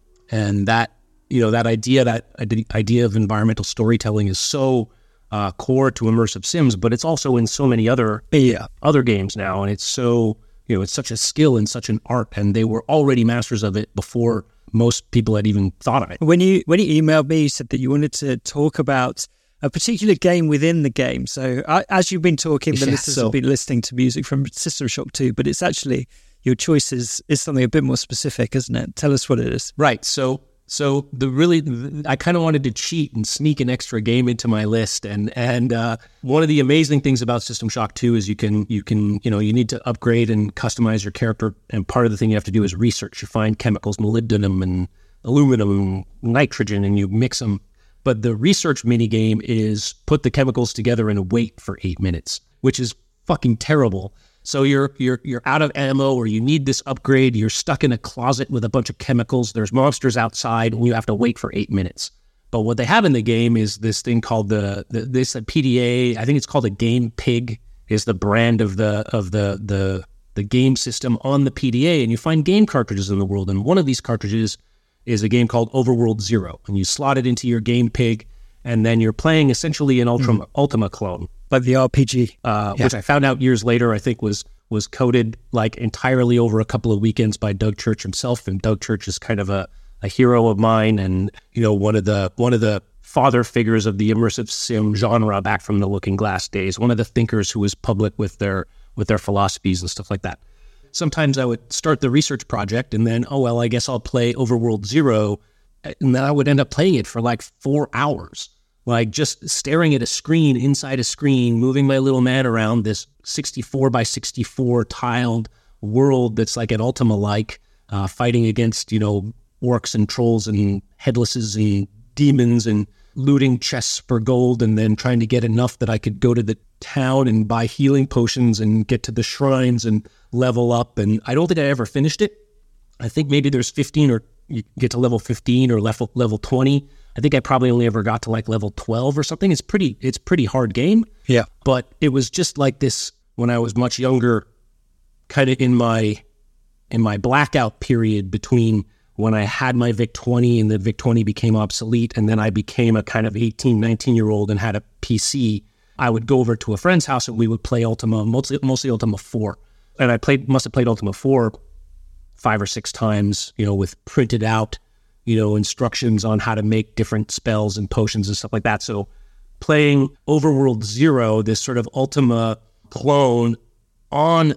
And that, you know, that idea, that idea of environmental storytelling is so uh, core to immersive sims, but it's also in so many other yeah. other games now. And it's so, you know, it's such a skill and such an art, and they were already masters of it before most people had even thought of it. When you when you emailed me, you said that you wanted to talk about a particular game within the game. So uh, as you've been talking, the yeah, listeners so, have been listening to music from System Shock two, but it's actually, your choice is, is something a bit more specific, isn't it? Tell us what it is. Right. So so the really, I kind of wanted to cheat and sneak an extra game into my list. And and uh, one of the amazing things about System Shock two is you can, you can, you know, you need to upgrade and customize your character. And part of the thing you have to do is research. You find chemicals, molybdenum and aluminum and nitrogen, and you mix them. But the research minigame is put the chemicals together and wait for eight minutes, which is fucking terrible. So you're you're you're out of ammo, or you need this upgrade. You're stuck in a closet with a bunch of chemicals. There's monsters outside, and you have to wait for eight minutes. But what they have in the game is this thing called the, the this a P D A. I think it's called a Game Pig. Is the brand of the of the the the game system on the P D A, and you find game cartridges in the world. And one of these cartridges is a game called Overworld Zero, and you slot it into your Game Pig, and then you're playing essentially an Ultima, mm. Ultima clone. Like the R P G. Uh, yeah. Which I found out years later, I think was was coded like entirely over a couple of weekends by Doug Church himself. And Doug Church is kind of a, a hero of mine, and, you know, one of the one of the father figures of the immersive sim genre back from the Looking Glass days, one of the thinkers who was public with their with their philosophies and stuff like that. Sometimes I would start the research project and then, oh, well, I guess I'll play Overworld Zero. And then I would end up playing it for like four hours, like just staring at a screen inside a screen, moving my little man around this sixty-four by sixty-four tiled world that's like an Ultima-like, uh, fighting against, you know, orcs and trolls and headlesses and demons and looting chests for gold, and then trying to get enough that I could go to the town and buy healing potions and get to the shrines and level up. And I don't think I ever finished it. I think maybe there's fifteen, or you get to level fifteen or level level twenty. I think I probably only ever got to like level twelve or something. It's pretty, it's pretty hard game. Yeah. But it was just like this when I was much younger, kind of in my, in my blackout period between when I had my Vic twenty and the Vic twenty became obsolete, and then I became a kind of eighteen, nineteen year old and had a P C. I would go over to a friend's house and we would play Ultima, mostly, mostly Ultima four. And I played, must have played Ultima four five or six times, you know, with printed out, you know, instructions on how to make different spells and potions and stuff like that. So playing Overworld Zero, this sort of Ultima clone on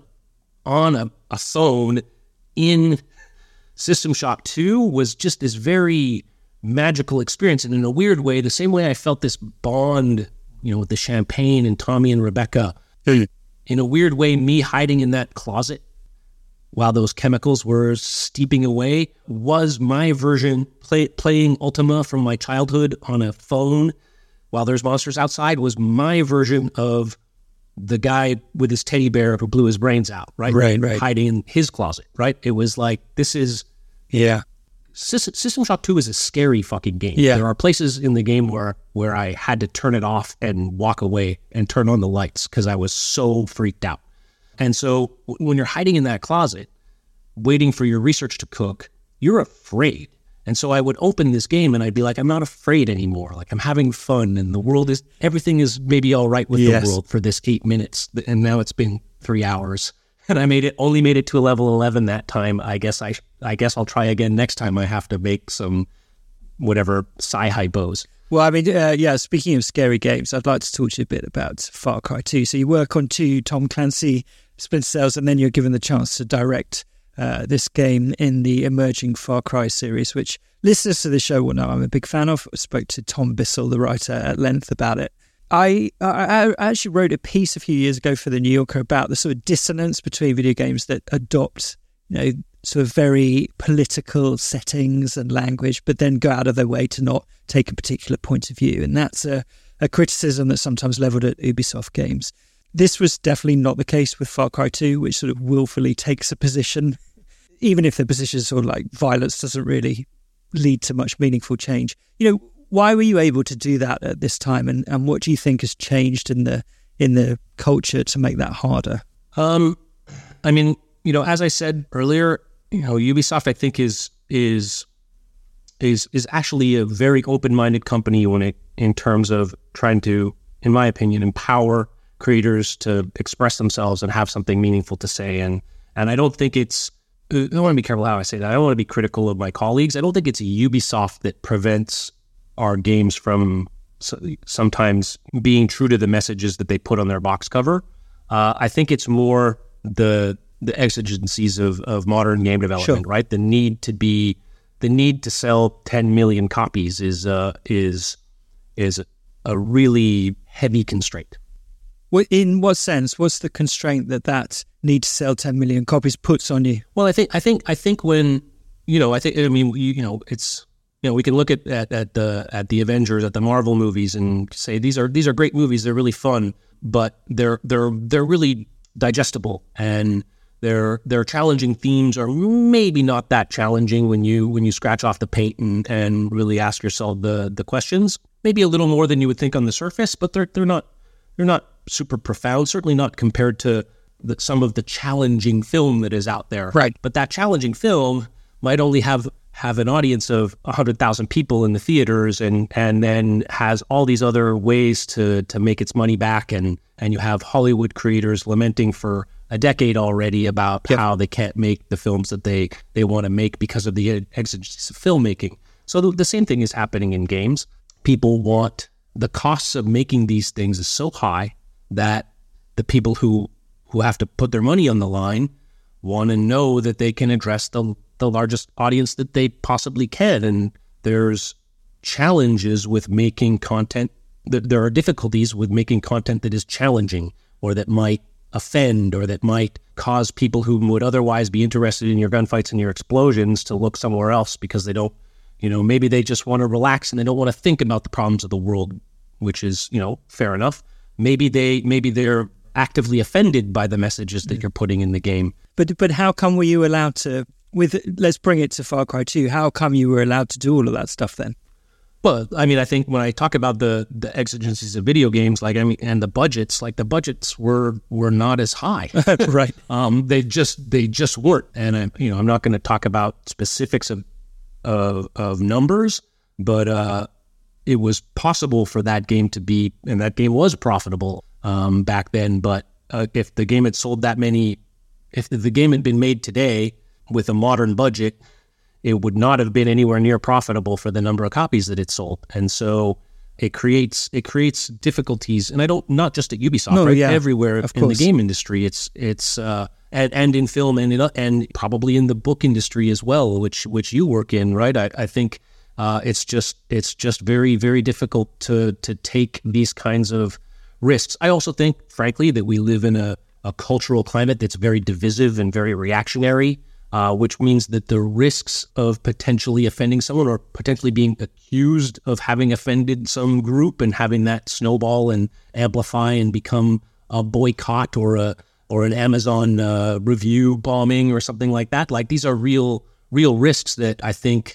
on a, a phone in System Shock two was just this very magical experience. And in a weird way, the same way I felt this bond, you know, with the champagne and Tommy and Rebecca, mm. in a weird way, me hiding in that closet while those chemicals were steeping away was my version, play, playing Ultima from my childhood on a phone while there's monsters outside was my version of the guy with his teddy bear who blew his brains out, right? Right, right. Hiding in his closet, right? It was like, this is yeah, System, System Shock two is a scary fucking game. Yeah. There are places in the game where, where I had to turn it off and walk away and turn on the lights because I was so freaked out. And so when you're hiding in that closet, waiting for your research to cook, you're afraid. And so I would open this game and I'd be like, I'm not afraid anymore. Like, I'm having fun and the world is, everything is maybe all right with yes. the world for this eight minutes. And now it's been three hours. And I made it, only made it to a level eleven that time. I guess I, I guess I'll try again next time I have to make some, whatever, sci-hi bows. Well, I mean, uh, yeah, speaking of scary games, I'd like to talk to you a bit about Far Cry two. So you work on two Tom Clancy Splinter Cells, and then you're given the chance to direct uh, this game in the emerging Far Cry series, which listeners to the show will know I'm a big fan of. I spoke to Tom Bissell, the writer, at length about it. I, I I actually wrote a piece a few years ago for The New Yorker about the sort of dissonance between video games that adopt, you know, sort of very political settings and language, but then go out of their way to not take a particular point of view. And that's a, a criticism that's sometimes levelled at Ubisoft games. This was definitely not the case with Far Cry two, which sort of willfully takes a position, even if the position is sort of like violence doesn't really lead to much meaningful change. You know, why were you able to do that at this time, and, and what do you think has changed in the in the culture to make that harder? Um, I mean, you know, as I said earlier, you know, Ubisoft, I think, is is is is actually a very open-minded company when it in terms of trying to, in my opinion, empower creators to express themselves and have something meaningful to say. And and I don't think it's. I want to be careful how I say that. I don't want to be critical of my colleagues. I don't think it's Ubisoft that prevents our games from sometimes being true to the messages that they put on their box cover. Uh, I think it's more the the exigencies of, of modern game development, sure. right? The need to be, the need to sell ten million copies is uh, is is a really heavy constraint. In what sense? What's the constraint that that need to sell ten million copies puts on you? Well, I think I think I think when you know, I think I mean you, you know, it's. You know, we can look at, at at the at the Avengers, at the Marvel movies, and say these are these are great movies. They're really fun, but they're they're they're really digestible, and their their challenging themes are maybe not that challenging when you when you scratch off the paint and, and really ask yourself the the questions. Maybe a little more than you would think on the surface, but they're they're not they're not super profound. Certainly not compared to the, some of the challenging film that is out there. Right. But that challenging film might only have. have an audience of one hundred thousand people in the theaters and and then has all these other ways to to make its money back. And, and you have Hollywood creators lamenting for a decade already about yep. how they can't make the films that they, they want to make because of the exigencies of filmmaking. So the, the same thing is happening in games. People want, the costs of making these things is so high that the people who, who have to put their money on the line want to know that they can address the the largest audience that they possibly can. And there's challenges with making content. There are difficulties with making content that is challenging or that might offend or that might cause people who would otherwise be interested in your gunfights and your explosions to look somewhere else because they don't, you know, maybe they just want to relax and they don't want to think about the problems of the world, which is, you know, fair enough. Maybe they, maybe they're actively offended by the messages that you're putting in the game. But, but how come were you allowed to, With let's bring it to Far Cry two. How come you were allowed to do all of that stuff then? Well, I mean, I think when I talk about the the exigencies of video games, like I mean, and the budgets, like the budgets were were not as high, right? Um, they just they just weren't. And I, you know, I'm not going to talk about specifics of of of numbers, but uh, it was possible for that game to be, and that game was profitable um, back then. But uh, if the game had sold that many, if the game had been made today with a modern budget, it would not have been anywhere near profitable for the number of copies that it sold. And so it creates it creates difficulties. And I don't, not just at Ubisoft, no, right? Yeah, everywhere in the game industry. It's it's uh, and, and in film and in, and probably in the book industry as well, which which you work in, right? I, I think uh, it's just it's just very very difficult to to take these kinds of risks. I also think, frankly, that we live in a, a cultural climate that's very divisive and very reactionary. Uh, which means that the risks of potentially offending someone or potentially being accused of having offended some group and having that snowball and amplify and become a boycott or a or an Amazon uh, review bombing or something like that. Like these are real real risks that I think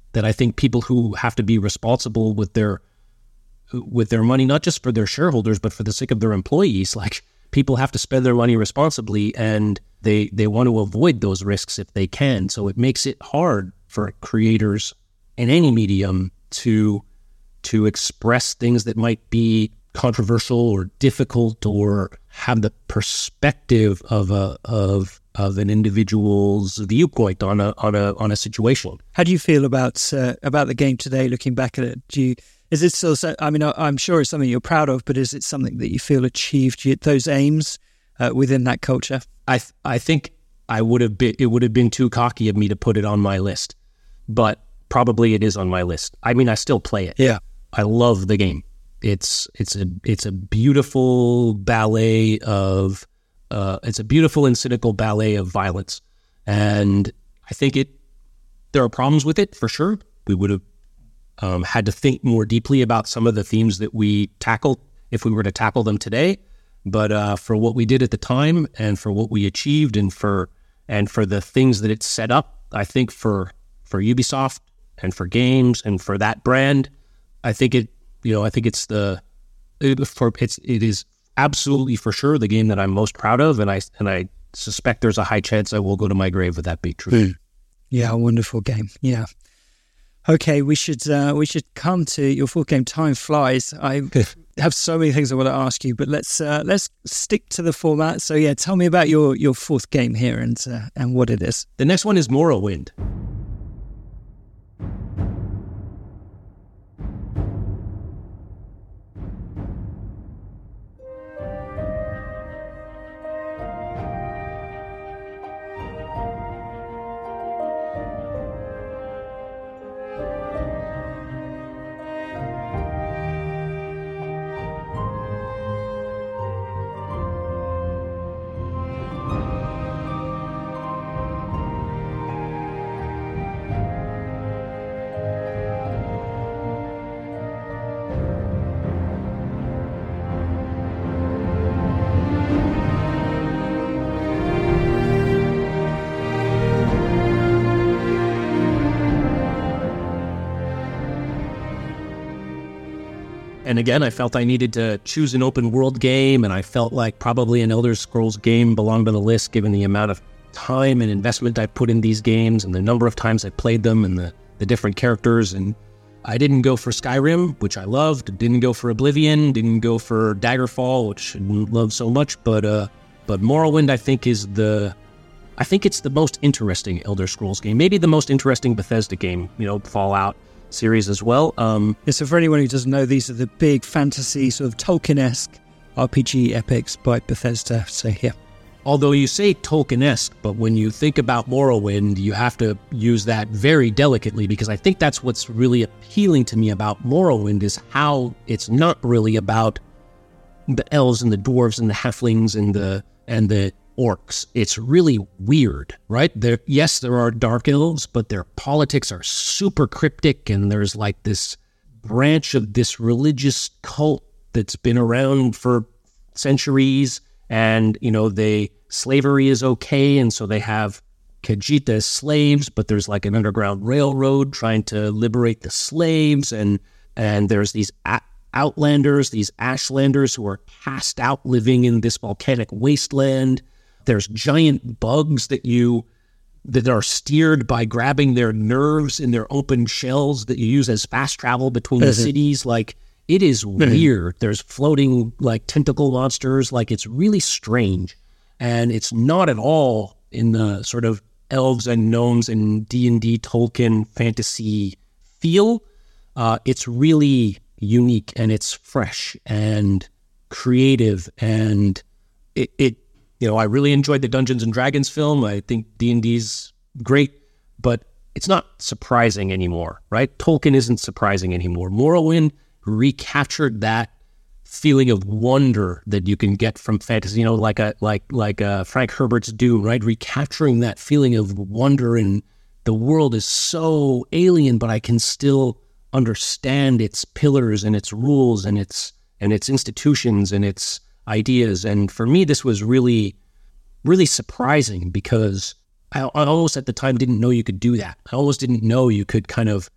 that I think people who have to be responsible with their with their money, not just for their shareholders, but for the sake of their employees, like people have to spend their money responsibly, and they they want to avoid those risks if they can. So it makes it hard for creators in any medium to to express things that might be controversial or difficult, or have the perspective of a of of an individual's viewpoint on a on a on a situation. How do you feel about uh, about the game today? Looking back at it, do you is it still? I mean, I'm sure it's something you're proud of, but is it something that you feel achieved those aims uh, within that culture? I th- I think I would have been. It would have been too cocky of me to put it on my list, but probably it is on my list. I mean, I still play it. Yeah, I love the game. It's it's a it's a beautiful ballet of uh, it's a beautiful and cynical ballet of violence, and I think it. There are problems with it for sure. We would have um, had to think more deeply about some of the themes that we tackled if we were to tackle them today. But uh, for what we did at the time, and for what we achieved, and for and for the things that it set up, I think for for Ubisoft and for games and for that brand, I think it. You know, I think it's the it, for it's it is absolutely for sure the game that I'm most proud of, and I and I suspect there's a high chance I will go to my grave with that being true. Mm. Yeah, a wonderful game. Yeah. Okay, we should uh, we should come to your fourth game. Time flies. I have so many things I want to ask you, but let's uh, let's stick to the format. So yeah, tell me about your your fourth game here and uh, and what it is. The next one is Morrowind. And again, I felt I needed to choose an open world game, and I felt like probably an Elder Scrolls game belonged on the list given the amount of time and investment I put in these games and the number of times I played them and the, the different characters. And I didn't go for Skyrim, which I loved, didn't go for Oblivion, didn't go for Daggerfall, which I didn't love so much, but uh, but Morrowind I think is the, I think it's the most interesting Elder Scrolls game, maybe the most interesting Bethesda game, you know, Fallout series as well. Um, yeah, so for anyone who doesn't know, these are the big fantasy, sort of Tolkien-esque R P G epics by Bethesda. So yeah. Although you say Tolkien-esque, but when you think about Morrowind, you have to use that very delicately, because I think that's what's really appealing to me about Morrowind is how it's not really about the elves and the dwarves and the halflings and the and the orcs. It's really weird, right? There, yes, there are dark elves, but their politics are super cryptic, and there's like this branch of this religious cult that's been around for centuries, and, you know, they slavery is okay, and so they have Khajiit as slaves, but there's like an underground railroad trying to liberate the slaves, and and there's these a- outlanders, these ashlanders who are cast out living in this volcanic wasteland. There's giant bugs that you that are steered by grabbing their nerves in their open shells that you use as fast travel between the cities. Like, it is weird. There's floating like tentacle monsters. Like, it's really strange, and it's not at all in the sort of elves and gnomes and D and D Tolkien fantasy feel. Uh, it's really unique, and it's fresh and creative, and it. it You know, I really enjoyed the Dungeons and Dragons film. I think D and D's great, but it's not surprising anymore, right? Tolkien isn't surprising anymore. Morrowind recaptured that feeling of wonder that you can get from fantasy, you know, like a like like a Frank Herbert's Dune, right? Recapturing that feeling of wonder, and the world is so alien, but I can still understand its pillars and its rules and its and its institutions and its ideas. And for me, this was really, really surprising, because I, I almost at the time didn't know you could do that. I almost didn't know you could kind of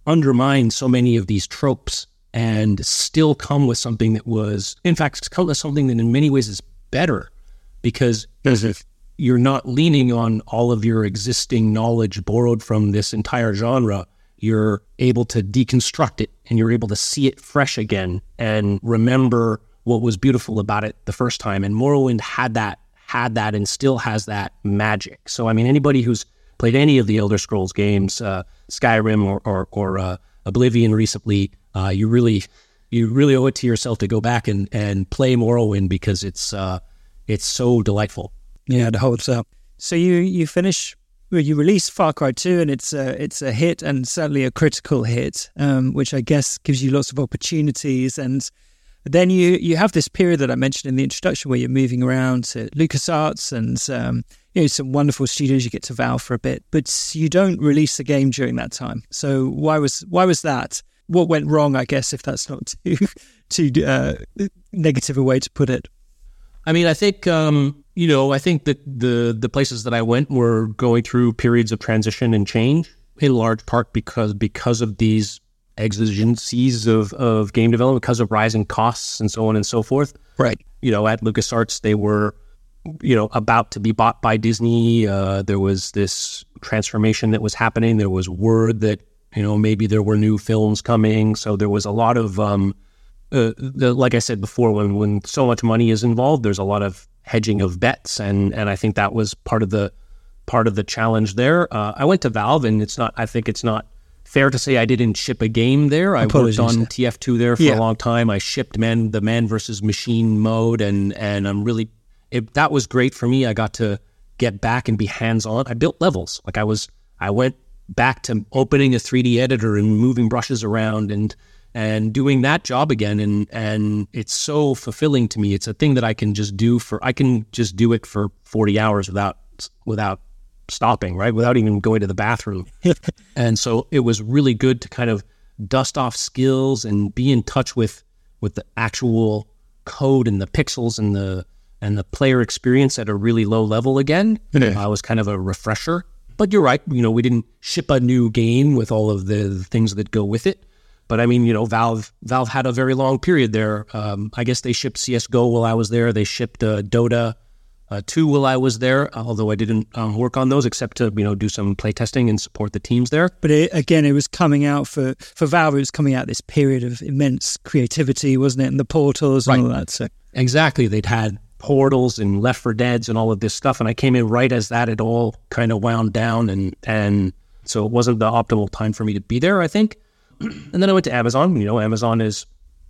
undermine so many of these tropes and still come with something that was, in fact, come with something that in many ways is better, because you're not leaning on all of your existing knowledge borrowed from this entire genre. You're able to deconstruct it, and you're able to see it fresh again and remember what was beautiful about it the first time. And Morrowind had that, had that, and still has that magic. So, I mean, anybody who's played any of the Elder Scrolls games, uh, Skyrim or or, or uh, Oblivion recently, uh, you really you really owe it to yourself to go back and, and play Morrowind, because it's uh, it's so delightful. Yeah, it holds up. So you you finish, well, you release Far Cry two, and it's a it's a hit, and certainly a critical hit, um, which I guess gives you lots of opportunities. And then you you have this period that I mentioned in the introduction where you're moving around to LucasArts and um, you know, some wonderful studios. You get to Valve for a bit, but you don't release the game during that time. So why was why was that? What went wrong, I guess, if that's not too too uh, negative a way to put it? I mean, I think um, you know, I think that the the places that I went were going through periods of transition and change, in large part because because of these exigencies of, of game development, because of rising costs and so on and so forth. Right. You know, at LucasArts, they were, you know, about to be bought by Disney. Uh, there was this transformation that was happening. There was word that, you know, maybe there were new films coming. So there was a lot of, um, uh, the, like I said before, when, when so much money is involved, there's a lot of hedging of bets. And, and I think that was part of the, part of the challenge there. Uh, I went to Valve, and it's not, I think it's not fair to say I didn't ship a game there. I Apologies. worked on T F two there for yeah. a long time. I shipped man the man versus machine mode, and and I'm really it, that was great for me. I got to get back and be hands on. I built levels. Like I was, I went back to opening a three D editor and moving brushes around and and doing that job again. And and it's so fulfilling to me. It's a thing that I can just do for. I can just do it for forty hours without without. stopping, right? Without even going to the bathroom. And so it was really good to kind of dust off skills and be in touch with, with the actual code and the pixels and the, and the player experience at a really low level again. Yeah. Uh, was kind of a refresher, but you're right. You know, we didn't ship a new game with all of the things that go with it. But I mean, you know, Valve, Valve had a very long period there. Um, I guess they shipped C S G O while I was there. They shipped uh, Dota Uh, two while I was there, although I didn't um, work on those except to, you know, do some play testing and support the teams there. But it, again, it was coming out for, for Valve, it was coming out this period of immense creativity, wasn't it? And the Portals and right. all that. So Exactly. They'd had Portals and Left four Deads and all of this stuff. And I came in right as that had all kind of wound down. And, and so it wasn't the optimal time for me to be there, I think. And then I went to Amazon. You know, Amazon is...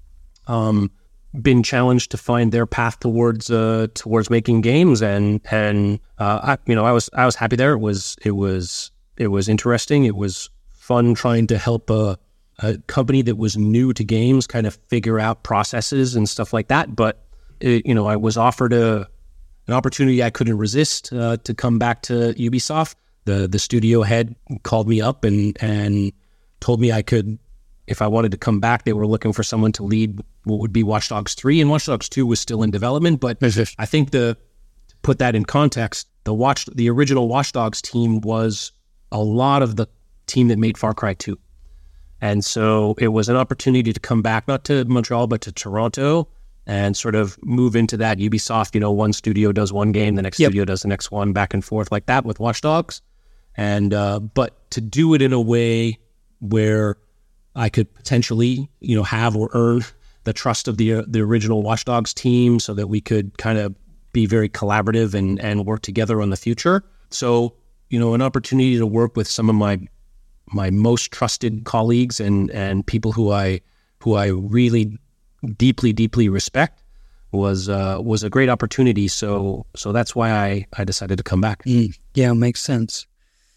Um, been challenged to find their path towards uh, towards making games, and and uh, I, you know I was I was happy there. It was it was it was interesting. It was fun trying to help a, a company that was new to games kind of figure out processes and stuff like that. But it, you know I was offered a an opportunity I couldn't resist uh, to come back to Ubisoft. The the studio head called me up and and told me I could. If I wanted to come back, they were looking for someone to lead what would be Watch Dogs three, and Watch Dogs two was still in development. But I think the to put that in context, the watch the original Watch Dogs team was a lot of the team that made Far Cry two, and so it was an opportunity to come back, not to Montreal but to Toronto, and sort of move into that Ubisoft. You know, one studio does one game, the next yep. studio does the next one, back and forth like that with Watch Dogs, and uh, but to do it in a way where I could potentially, you know, have or earn the trust of the uh, the original Watch Dogs team, so that we could kind of be very collaborative and, and work together on the future. So, you know, an opportunity to work with some of my my most trusted colleagues and, and people who I who I really deeply deeply respect was uh, was a great opportunity. So so that's why I, I decided to come back. Mm, yeah, makes sense.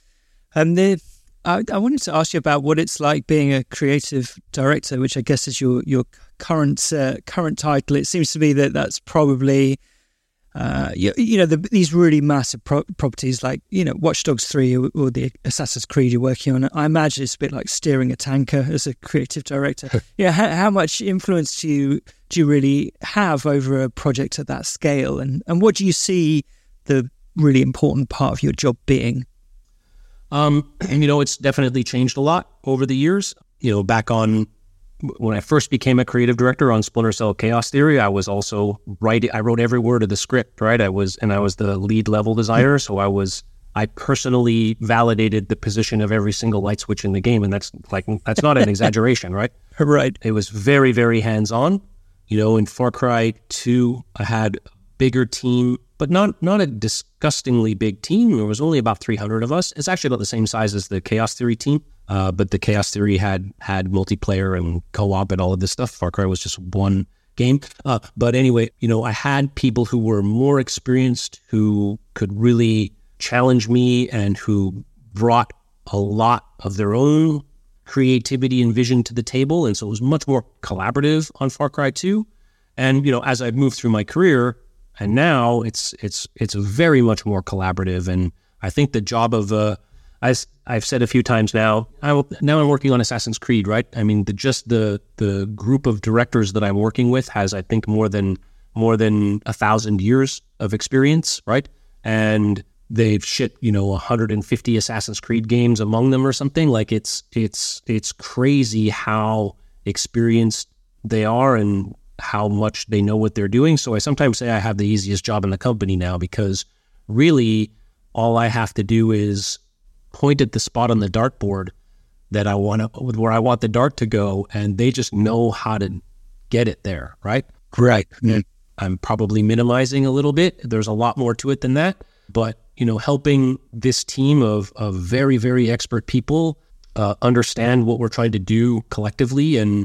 And the. I, I wanted to ask you about what it's like being a creative director, which I guess is your your current uh, current title. It seems to me that that's probably, uh, you, you know, the, these really massive pro- properties like, you know, Watch Dogs three or, or the Assassin's Creed you're working on. I imagine it's a bit like steering a tanker as a creative director. yeah, how, how much influence do you do you really have over a project at that scale, and and what do you see the really important part of your job being? Um, and, you know, it's definitely changed a lot over the years. you know, back on when I first became a creative director on Splinter Cell Chaos Theory, I was also writing, I wrote every word of the script, right? I was, and I was the lead level designer. So I was, I personally validated the position of every single light switch in the game. And that's like, that's not an exaggeration, right? Right. It was very, very hands-on. You know, in Far Cry two, I had a bigger team, but not, not a disgustingly big team. There was only about three hundred of us. It's actually about the same size as the Chaos Theory team. Uh, but the Chaos Theory had had multiplayer and co-op and all of this stuff. Far Cry was just one game. Uh, but anyway, you know, I had people who were more experienced, who could really challenge me and who brought a lot of their own creativity and vision to the table. And so it was much more collaborative on Far Cry two. And, you know, as I've moved through my career, and now it's it's it's very much more collaborative. And I think the job of uh, I, I've said a few times now, I will, now I'm working on Assassin's Creed, right? I mean, the, just the the group of directors that I'm working with has, I think, more than more than a thousand years of experience, right? And they've shipped, you know, one hundred fifty Assassin's Creed games among them or something. Like it's it's it's crazy how experienced they are and how much they know what they're doing. So I sometimes say I have the easiest job in the company now, because really all I have to do is point at the spot on the dartboard that I want to, where I want the dart to go, and they just know how to get it there, right? Right. Mm. I'm probably minimizing a little bit. There's a lot more to it than that, but you know, helping this team of of very, very expert people uh, understand what we're trying to do collectively, and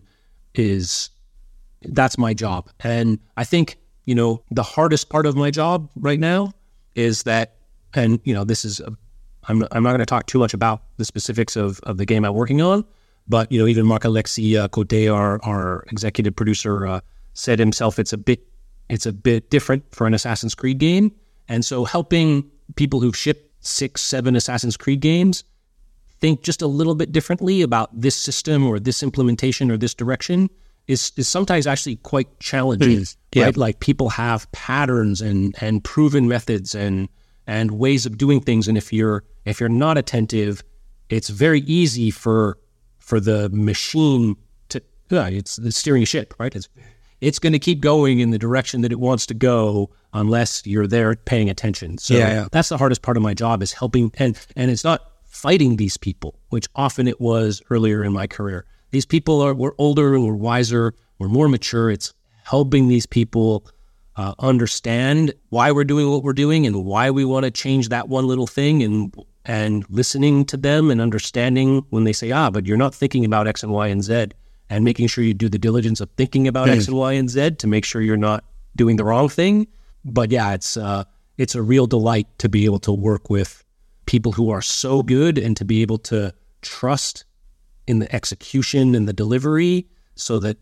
is that's my job. And I think, you know, the hardest part of my job right now is that, and you know, this is a I'm, I'm not going to talk too much about the specifics of, of the game I'm working on, but, you know, even Marc-Alexis uh, Cote, our, our executive producer, uh, said himself it's a bit it's a bit different for an Assassin's Creed game. And so helping people who've shipped six, seven Assassin's Creed games think just a little bit differently about this system or this implementation or this direction is, is sometimes actually quite challenging, mm, yeah. right? Like people have patterns and, and proven methods and and ways of doing things. And if you're if you're not attentive, it's very easy for for the machine to yeah, it's, it's steering a ship, right? It's it's going to keep going in the direction that it wants to go unless you're there paying attention. So yeah, yeah. that's the hardest part of my job, is helping, and and it's not fighting these people, which often it was earlier in my career. These people are were older, we're wiser, we're more mature. It's helping these people Uh, understand why we're doing what we're doing and why we want to change that one little thing, and and listening to them and understanding when they say, ah, but you're not thinking about X and Y and Z, and making sure you do the diligence of thinking about mm. X and Y and Z to make sure you're not doing the wrong thing. But yeah, it's uh, it's a real delight to be able to work with people who are so good and to be able to trust in the execution and the delivery, so that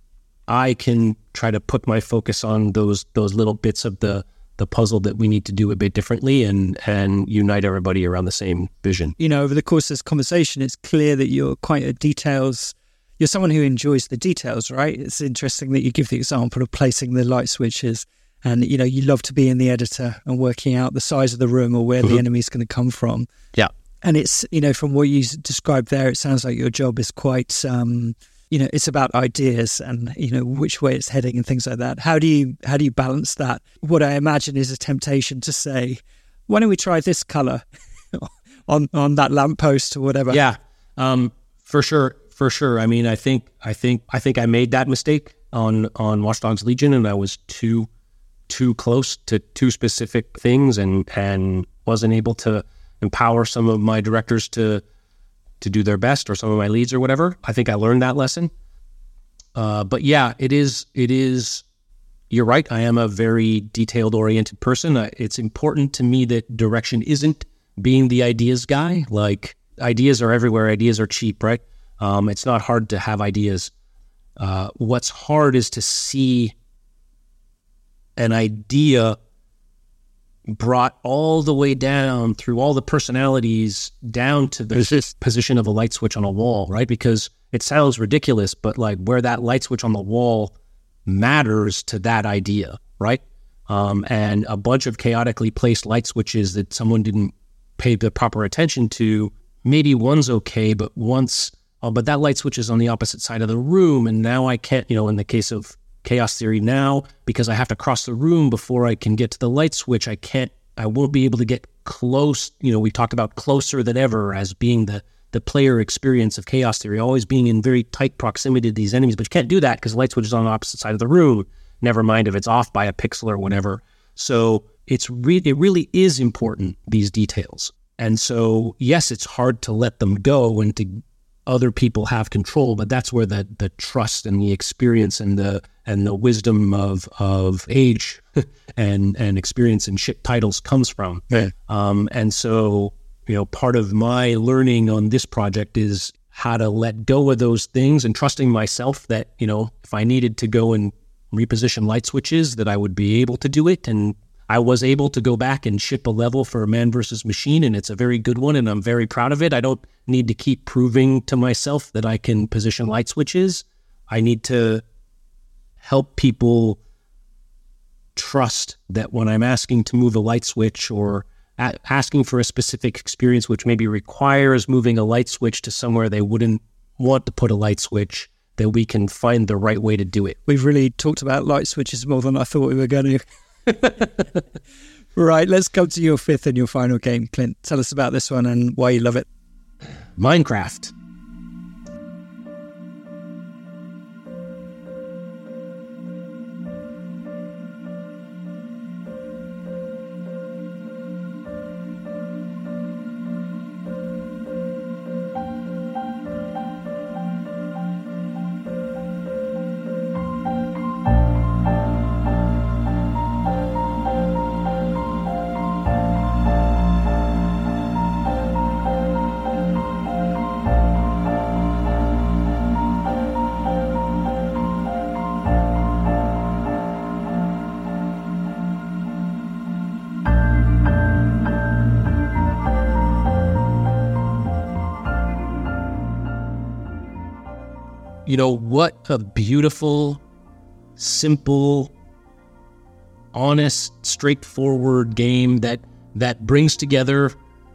I can try to put my focus on those those little bits of the the puzzle that we need to do a bit differently, and and unite everybody around the same vision. You know, over the course of this conversation, it's clear that you're quite a details. You're someone who enjoys the details, right? It's interesting that you give the example of placing the light switches, and you know, you love to be in the editor and working out the size of the room or where mm-hmm. the enemy's going to come from. Yeah, and it's, you know, from what you described there, it sounds like your job is quite. Um, You know, it's about ideas and, you know, which way it's heading and things like that. How do you how do you balance that? What I imagine is a temptation to say, why don't we try this color on on that lamppost or whatever? Yeah, um, for sure, for sure. I mean, I think I think I think I made that mistake on on Watch Dogs Legion, and I was too too close to two specific things, and and wasn't able to empower some of my directors to. to do their best, or some of my leads or whatever. I think I learned that lesson. Uh, but yeah, it is, it is, you're right. I am a very detailed oriented person. Uh, it's important to me that direction isn't being the ideas guy. Like, ideas are everywhere. Ideas are cheap, right? Um, it's not hard to have ideas. Uh, what's hard is to see an idea brought all the way down through all the personalities down to the position of a light switch on a wall, right? Because it sounds ridiculous, but like where that light switch on the wall matters to that idea, right? Um, and a bunch of chaotically placed light switches that someone didn't pay the proper attention to, maybe one's okay, but once oh, but that light switch is on the opposite side of the room, and now I can't, you know, in the case of chaos theory now, because I have to cross the room before I can get to the light switch, I can't, I won't be able to get close. You know, we talked about closer than ever as being the, the player experience of chaos theory, always being in very tight proximity to these enemies, but you can't do that because the light switch is on the opposite side of the room, never mind if it's off by a pixel or whatever. So it's re- it really is important, these details. And so, yes, it's hard to let them go and to other people have control, but that's where the the trust and the experience and the and the wisdom of of age and and experience in shit titles comes from. Yeah. Um, and so, you know, part of my learning on this project is how to let go of those things and trusting myself that, you know, if I needed to go and reposition light switches, that I would be able to do it. And I was able to go back and ship a level for Man versus Machine, and it's a very good one, and I'm very proud of it. I don't need to keep proving to myself that I can position light switches. I need to help people trust that when I'm asking to move a light switch or a- asking for a specific experience which maybe requires moving a light switch to somewhere they wouldn't want to put a light switch, that we can find the right way to do it. We've really talked about light switches more than I thought we were going to. Right, let's come to your fifth and your final game, Clint. Tell us about this one and why you love it. Minecraft. You know, what a beautiful, simple, honest, straightforward game that that brings together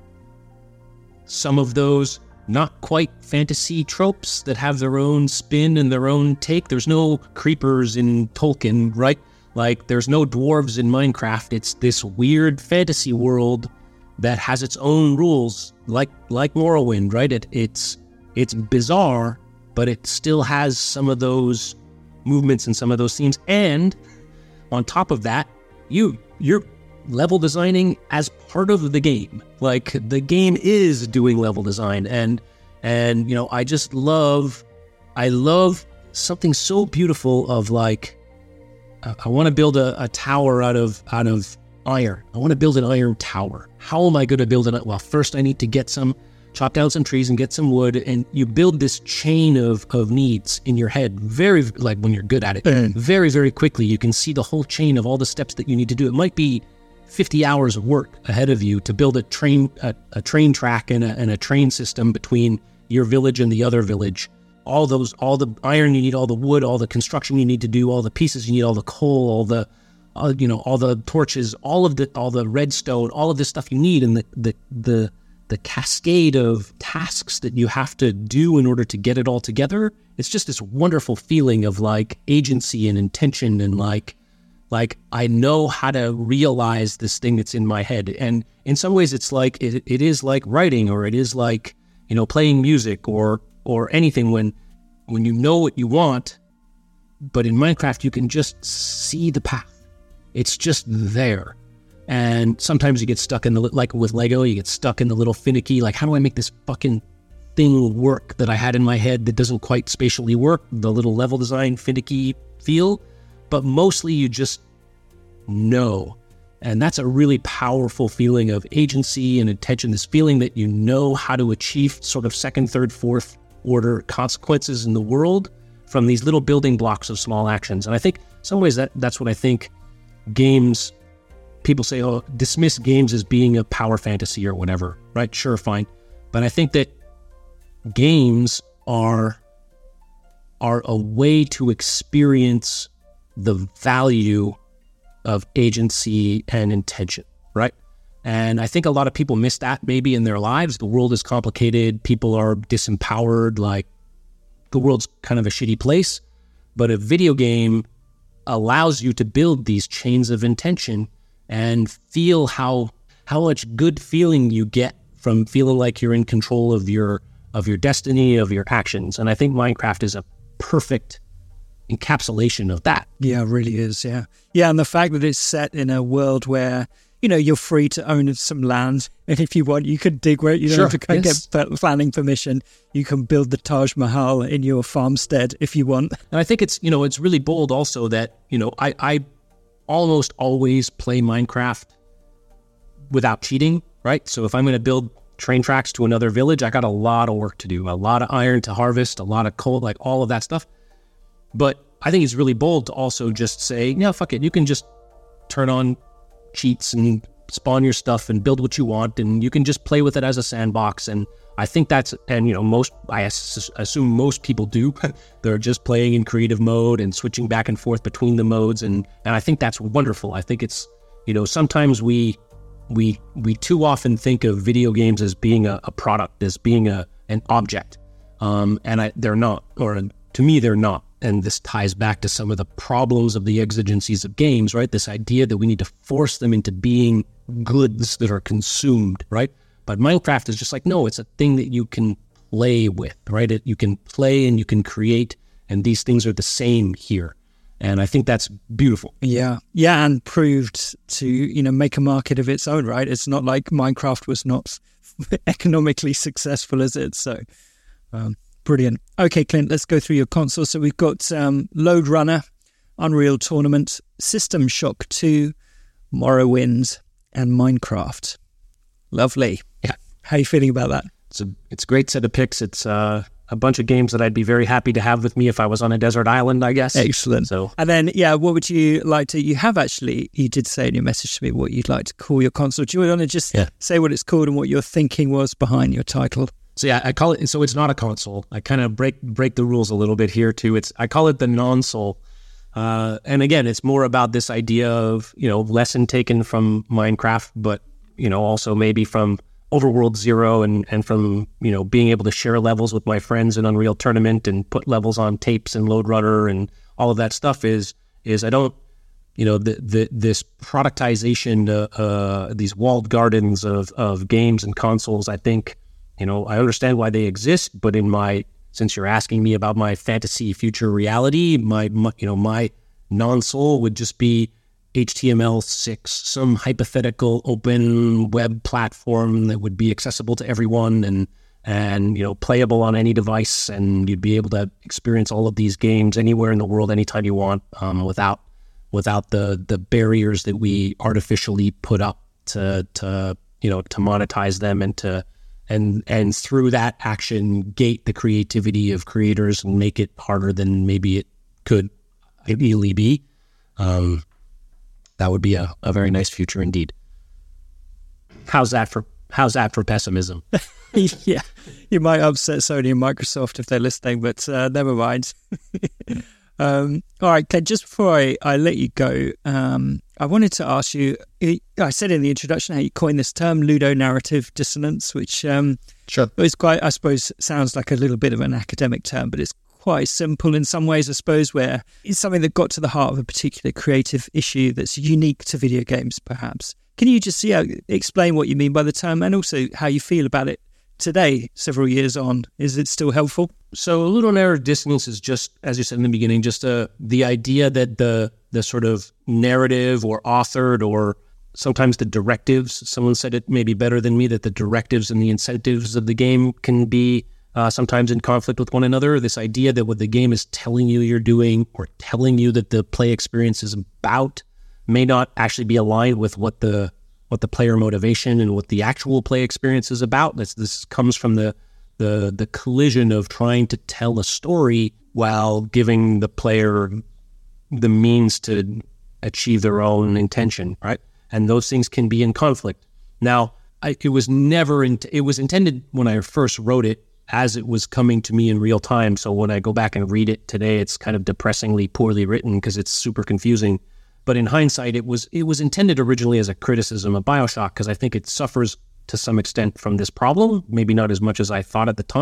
some of those not quite fantasy tropes that have their own spin and their own take. There's no creepers in Tolkien, right? Like, there's no dwarves in Minecraft. It's this weird fantasy world that has its own rules, like like Morrowind, right? It, it's it's bizarre, but it still has some of those movements and some of those themes. And on top of that, you, you're level designing as part of the game. Like, the game is doing level design. And, and you know, I just love, I love something so beautiful of like, uh, I want to build a, a tower out of, out of iron. I want to build an iron tower. How am I going to build it? Well, first I need to get some chop down some trees and get some wood, and you build this chain of, of needs in your head very, like when you're good at it, mm. very, very quickly. You can see the whole chain of all the steps that you need to do. It might be fifty hours of work ahead of you to build a train, a, a train track and a, and a train system between your village and the other village. All those, all the iron you need, all the wood, all the construction you need to do, all the pieces you need, all the coal, all the, uh, you know, all the torches, all of the, all the redstone, all of this stuff you need, and the, the, the, the cascade of tasks that you have to do in order to get it all together. It's just this wonderful feeling of like agency and intention and like, like I know how to realize this thing that's in my head. And in some ways it's like, it, it is like writing, or it is like, you know, playing music or, or anything when, when you know what you want, but in Minecraft, you can just see the path. It's just there. And sometimes you get stuck in the, like with Lego, you get stuck in the little finicky, like, how do I make this fucking thing work that I had in my head that doesn't quite spatially work, the little level design finicky feel, but mostly you just know. And that's a really powerful feeling of agency and intention, this feeling that you know how to achieve sort of second, third, fourth order consequences in the world from these little building blocks of small actions. And I think in some ways that that's what I think games... People say, oh, dismiss games as being a power fantasy or whatever, right? Sure, fine. But I think that games are, are a way to experience the value of agency and intention, right? And I think a lot of people miss that maybe in their lives. The world is complicated. People are disempowered. Like, the world's kind of a shitty place, but a video game allows you to build these chains of intention and feel how how much good feeling you get from feeling like you're in control of your of your destiny, of your actions. And I think Minecraft is a perfect encapsulation of that. Yeah, it really is, yeah. Yeah, and the fact that it's set in a world where, you know, you're free to own some land, and if you want, you can dig where you don't Sure, have to go yes. get planning permission. You can build the Taj Mahal in your farmstead if you want. And I think it's, you know, it's really bold also that, you know, I, I almost always play Minecraft without cheating, right? So if I'm going to build train tracks to another village, I got a lot of work to do, a lot of iron to harvest, a lot of coal, like all of that stuff. But I think it's really bold to also just say, no, fuck it. You can just turn on cheats and spawn your stuff and build what you want, and you can just play with it as a sandbox. And I think that's, and you know, most, I assume most people do. They're just playing in creative mode and switching back and forth between the modes. And, and I think that's wonderful. I think it's, you know, sometimes we, we, we too often think of video games as being a, a product, as being a, an object. Um, and I, they're not, or to me, they're not. And this ties back to some of the problems of the exigencies of games, right? This idea that we need to force them into being goods that are consumed, right? But Minecraft is just like, no, it's a thing that you can play with, right? It, you can play and you can create, and these things are the same here. And I think that's beautiful. Yeah. Yeah, and proved to, you know, make a market of its own, right? It's not like Minecraft was not economically successful, is it? So, um, brilliant. Okay, Clint, let's go through your console. So we've got um, Lode Runner, Unreal Tournament, System Shock two, Morrowind, and Minecraft. Lovely. Yeah. How are you feeling about that? It's a it's a great set of picks. It's uh, a bunch of games that I'd be very happy to have with me if I was on a desert island, I guess. Excellent. So, and then, yeah, what would you like to, you have actually, you did say in your message to me what you'd like to call your console. Do you want to just yeah. say what it's called and what your thinking was behind your title? So yeah, I call it, so it's not a console. I kind of break break the rules a little bit here too. It's I call it the non-soul. Uh, and again, it's more about this idea of, you know, lesson taken from Minecraft, but, you know, also maybe from Overworld Zero and, and from, you know, being able to share levels with my friends in Unreal Tournament and put levels on tapes and Lode Runner and all of that stuff is, is I don't, you know, the, the this productization, uh, uh, these walled gardens of, of games and consoles, I think, you know, I understand why they exist, but in my, since you're asking me about my fantasy future reality, my, my you know, my non-soul would just be H T M L six, some hypothetical open web platform that would be accessible to everyone and, and, you know, playable on any device, and you'd be able to experience all of these games anywhere in the world, anytime you want, um, without, without the, the barriers that we artificially put up to, to, you know, to monetize them and to, And and through that action, gate the creativity of creators and make it harder than maybe it could ideally be. Um, that would be a, a very nice future indeed. How's that for How's that for pessimism? Yeah, you might upset Sony and Microsoft if they're listening, but uh, never mind. um, all right, Ken, just before I, I let you go, um, I wanted to ask you, I said in the introduction how you coined this term, ludonarrative dissonance, which um, sure. is quite, I suppose, sounds like a little bit of an academic term, but it's quite simple in some ways, I suppose, where it's something that got to the heart of a particular creative issue that's unique to video games, perhaps. Can you just yeah, explain what you mean by the term and also how you feel about it today, several years on? Is it still helpful? So ludonarrative dissonance is just, as you said in the beginning, just uh, the idea that the the sort of narrative or authored or sometimes the directives, someone said it maybe better than me, that the directives and the incentives of the game can be uh, sometimes in conflict with one another. This idea that what the game is telling you you're doing or telling you that the play experience is about may not actually be aligned with what the what the player motivation and what the actual play experience is about. This this comes from the the the collision of trying to tell a story while giving the player the means to achieve their own intention, right? And those things can be in conflict. Now, I, it was never, in, it was intended when I first wrote it as it was coming to me in real time. So when I go back and read it today, it's kind of depressingly poorly written because it's super confusing. But in hindsight, it was it was intended originally as a criticism of BioShock because I think it suffers to some extent from this problem, maybe not as much as I thought at the time.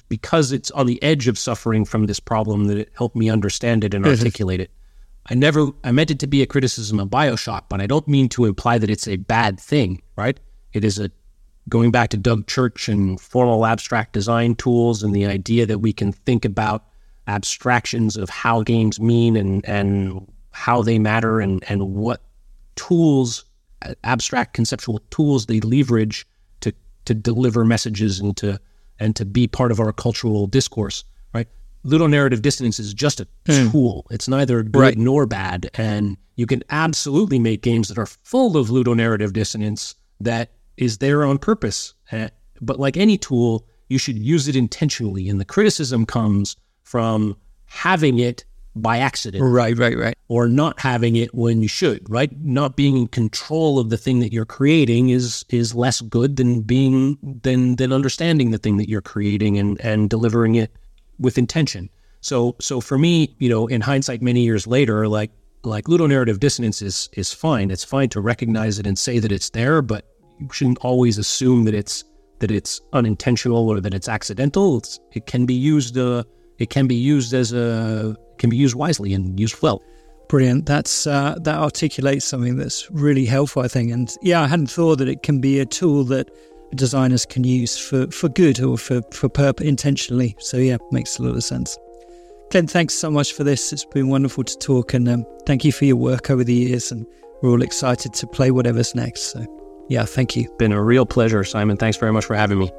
because it's on the edge of suffering from this problem that it helped me understand it and articulate it. I never, I meant it to be a criticism of BioShock, but I don't mean to imply that it's a bad thing, right? It is a, going back to Doug Church and formal abstract design tools and the idea that we can think about abstractions of how games mean and, and how they matter and, and what tools, abstract conceptual tools they leverage to, to deliver messages and to, and to be part of our cultural discourse, right? Ludonarrative dissonance is just a mm. tool. It's neither good right. nor bad. And you can absolutely make games that are full of ludonarrative dissonance that is there on purpose. Uh, but like any tool, you should use it intentionally. And the criticism comes from having it by accident. Right, right, right. Or not having it when you should, right? Not being in control of the thing that you're creating is is less good than being than than understanding the thing that you're creating and, and delivering it with intention. So so for me, you know, in hindsight many years later, like like ludonarrative dissonance is is fine. It's fine to recognize it and say that it's there, but you shouldn't always assume that it's that it's unintentional or that it's accidental. It's, it can be used uh, it can be used as a can be used wisely and used well. Brilliant. That's uh, that articulates something that's really helpful, I think. And yeah, I hadn't thought that it can be a tool that designers can use for, for good or for, for purpose intentionally. So yeah, makes a lot of sense. Clint, thanks so much for this. It's been wonderful to talk, and um, thank you for your work over the years, and we're all excited to play whatever's next. So yeah, thank you. Been a real pleasure, Simon. Thanks very much for having me.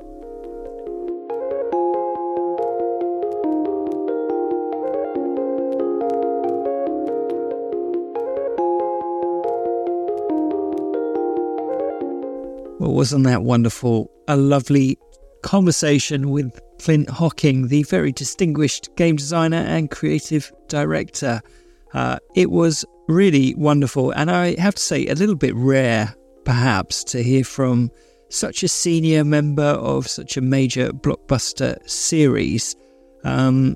Well, wasn't that wonderful? A lovely conversation with Clint Hocking, the very distinguished game designer and creative director. Uh, it was really wonderful, and I have to say, a little bit rare, perhaps, to hear from such a senior member of such a major blockbuster series. Um,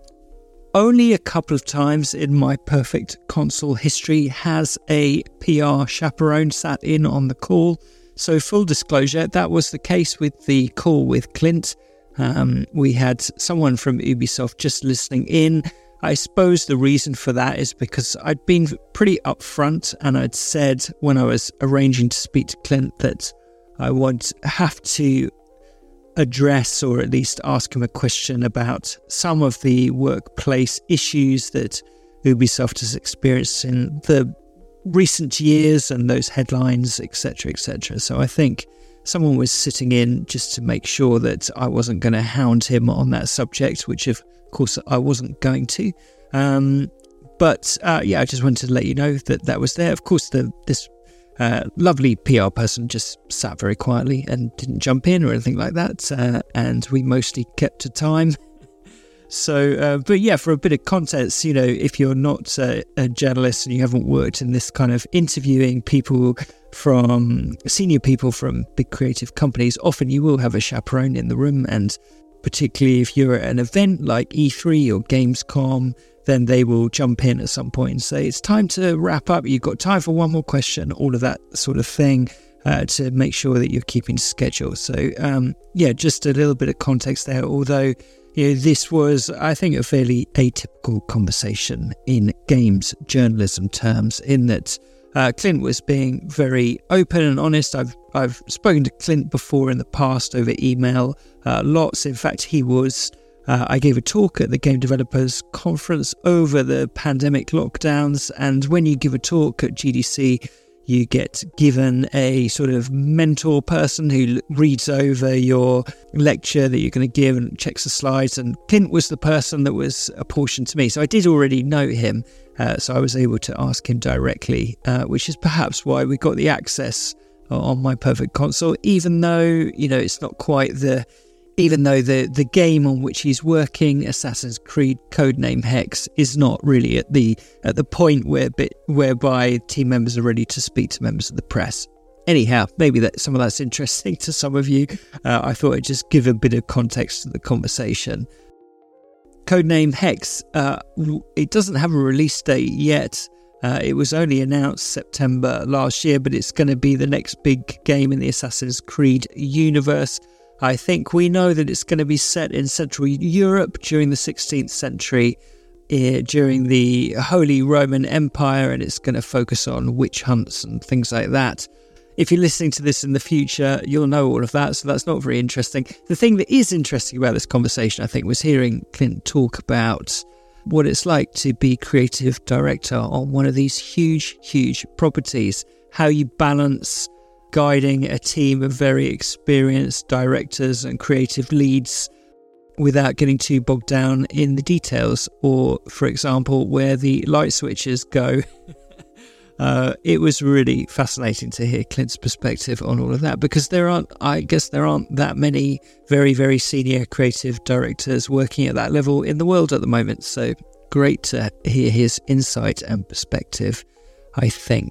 only a couple of times in my Perfect Console history has a P R chaperone sat in on the call. So full disclosure, that was the case with the call with Clint. Um, we had someone from Ubisoft just listening in. I suppose the reason for that is because I'd been pretty upfront, and I'd said when I was arranging to speak to Clint that I would have to address or at least ask him a question about some of the workplace issues that Ubisoft has experienced in the recent years and those headlines, et cetera, et cetera. So I think someone was sitting in just to make sure that I wasn't going to hound him on that subject, which of course I wasn't going to. Um, but uh, yeah, I just wanted to let you know that that was there. Of course, the this uh, lovely P R person just sat very quietly and didn't jump in or anything like that. Uh, and we mostly kept to time. So, uh, but yeah, for a bit of context, you know, if you're not uh, a journalist and you haven't worked in this kind of interviewing people from senior people from big creative companies, often you will have a chaperone in the room. And particularly if you're at an event like E three or Gamescom, then they will jump in at some point and say, it's time to wrap up. You've got time for one more question, all of that sort of thing. Uh, to make sure that you're keeping schedule. So, um, yeah, just a little bit of context there, although you know, this was, I think, a fairly atypical conversation in games journalism terms, in that uh, Clint was being very open and honest. I've I've spoken to Clint before in the past over email, uh, lots. In fact, he was, uh, I gave a talk at the Game Developers Conference over the pandemic lockdowns, and when you give a talk at G D C, you get given a sort of mentor person who reads over your lecture that you're going to give and checks the slides. And Clint was the person that was apportioned to me. So I did already know him. Uh, so I was able to ask him directly, uh, which is perhaps why we got the access on my Perfect Console, even though, you know, it's not quite the... Even though the, the game on which he's working, Assassin's Creed Codename Hex, is not really at the at the point where bit, whereby team members are ready to speak to members of the press. Anyhow, maybe that some of that's interesting to some of you. Uh, I thought I'd just give a bit of context to the conversation. Codename Hex, uh, it doesn't have a release date yet. Uh, it was only announced September last year, but it's going to be the next big game in the Assassin's Creed universe. I think we know that it's going to be set in Central Europe during the sixteenth century, uh, during the Holy Roman Empire, and it's going to focus on witch hunts and things like that. If you're listening to this in the future, you'll know all of that, so that's not very interesting. The thing that is interesting about this conversation, I think, was hearing Clint talk about what it's like to be creative director on one of these huge, huge properties, how you balance guiding a team of very experienced directors and creative leads without getting too bogged down in the details, or, for example, where the light switches go. Uh, it was really fascinating to hear Clint's perspective on all of that, because there aren't, I guess there aren't that many very, very senior creative directors working at that level in the world at the moment. So great to hear his insight and perspective, I think.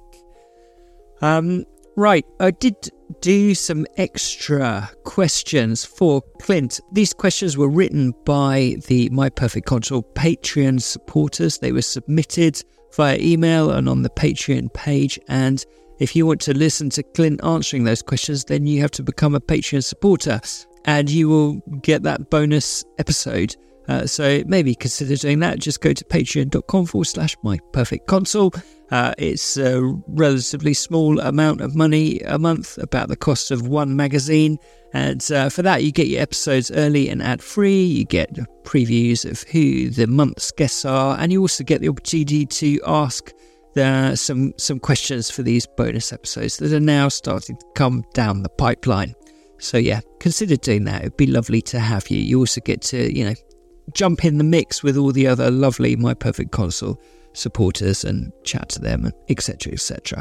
Um, right, I did do some extra questions for Clint. These questions were written by the My Perfect Console Patreon supporters. They were submitted via email and on the Patreon page, and if you want to listen to Clint answering those questions, then you have to become a Patreon supporter and you will get that bonus episode. Uh, so maybe consider doing that. Just go to patreon.com forward slash my perfect console. Uh, it's a relatively small amount of money a month, about the cost of one magazine. And uh, for that, you get your episodes early and ad-free. You get previews of who the month's guests are. And you also get the opportunity to ask uh, some, some questions for these bonus episodes that are now starting to come down the pipeline. So yeah, consider doing that. It'd be lovely to have you. You also get to, you know, jump in the mix with all the other lovely My Perfect Console supporters and chat to them, etc, et cetera.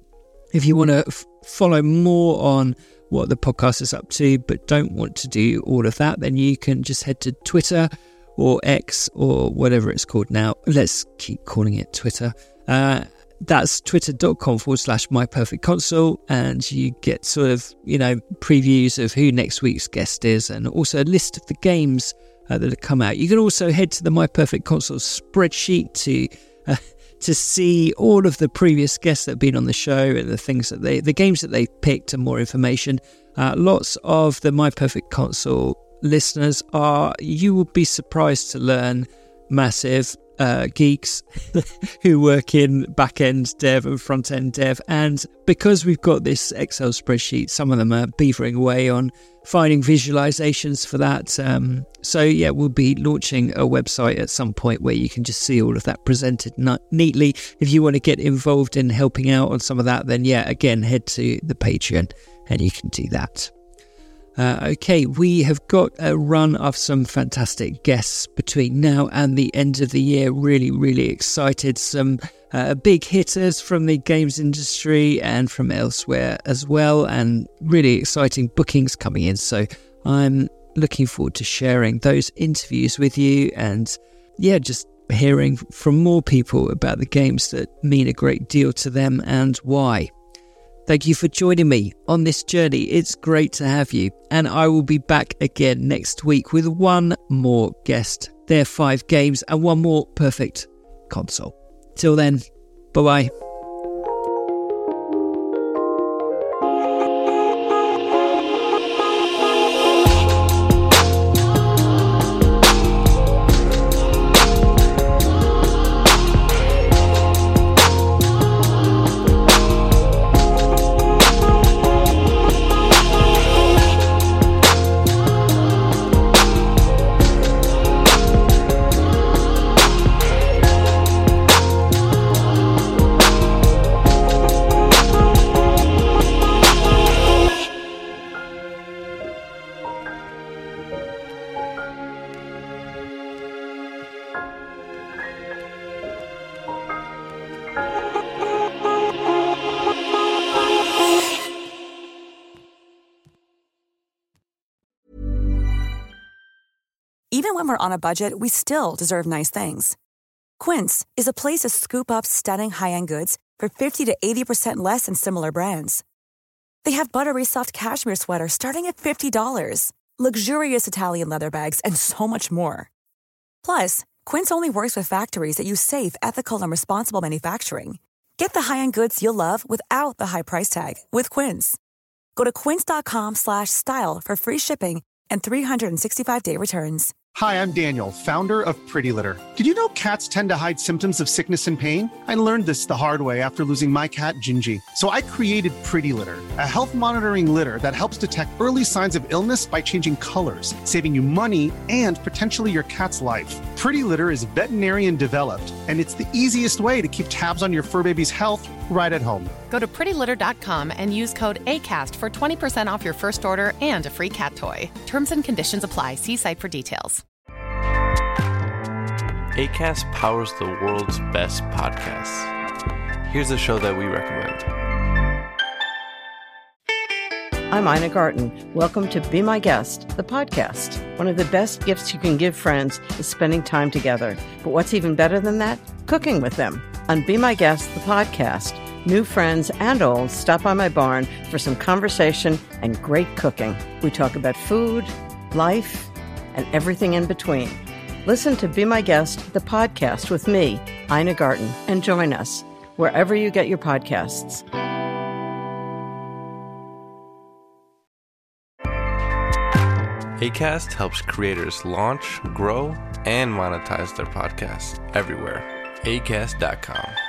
If you want to f- follow more on what the podcast is up to, but don't want to do all of that, then you can just head to Twitter or X or whatever it's called now. Let's keep calling it Twitter. Uh, that's twitter.com forward slash my perfect console, and you get sort of, you know, previews of who next week's guest is, and also a list of the games Uh, that have come out. You can also head to the My Perfect Console spreadsheet to uh, to see all of the previous guests that have been on the show and the things that they, the games that they picked, and more information. Uh, lots of the My Perfect Console listeners are, you will be surprised to learn, massive uh, geeks who work in back-end dev and front-end dev. And because we've got this Excel spreadsheet, some of them are beavering away on finding visualizations for that. Um, so yeah, we'll be launching a website at some point where you can just see all of that presented n- neatly. If you want to get involved in helping out on some of that, then yeah, again, head to the Patreon and you can do that. Uh, okay, we have got a run of some fantastic guests between now and the end of the year. Really, really excited. Some uh, big hitters from the games industry and from elsewhere as well, and really exciting bookings coming in. So I'm looking forward to sharing those interviews with you, and yeah, just hearing from more people about the games that mean a great deal to them and why. Thank you for joining me on this journey. It's great to have you. And I will be back again next week with one more guest, their five games, and one more perfect console. Till then, bye-bye. Even when we're on a budget, we still deserve nice things. Quince is a place to scoop up stunning high-end goods for fifty to eighty percent less than similar brands. They have buttery soft cashmere sweaters starting at fifty dollars, luxurious Italian leather bags, and so much more. Plus, Quince only works with factories that use safe, ethical, and responsible manufacturing. Get the high-end goods you'll love without the high price tag with Quince. Go to quince.com slash style for free shipping and three sixty-five day returns. Hi, I'm Daniel, founder of Pretty Litter. Did you know cats tend to hide symptoms of sickness and pain? I learned this the hard way after losing my cat, Gingy. So I created Pretty Litter, a health monitoring litter that helps detect early signs of illness by changing colors, saving you money and potentially your cat's life. Pretty Litter is veterinarian developed, and it's the easiest way to keep tabs on your fur baby's health right at home. Go to pretty litter dot com and use code ACAST for twenty percent off your first order and a free cat toy. Terms and conditions apply. See site for details. Acast powers the world's best podcasts. Here's a show that we recommend. I'm Ina Garten. Welcome to Be My Guest, the podcast. One of the best gifts you can give friends is spending time together. But what's even better than that? Cooking with them. On Be My Guest, the podcast, new friends and old stop by my barn for some conversation and great cooking. We talk about food, life, and everything in between. Listen to Be My Guest, the podcast with me, Ina Garten, and join us wherever you get your podcasts. Acast helps creators launch, grow, and monetize their podcasts everywhere. acast dot com.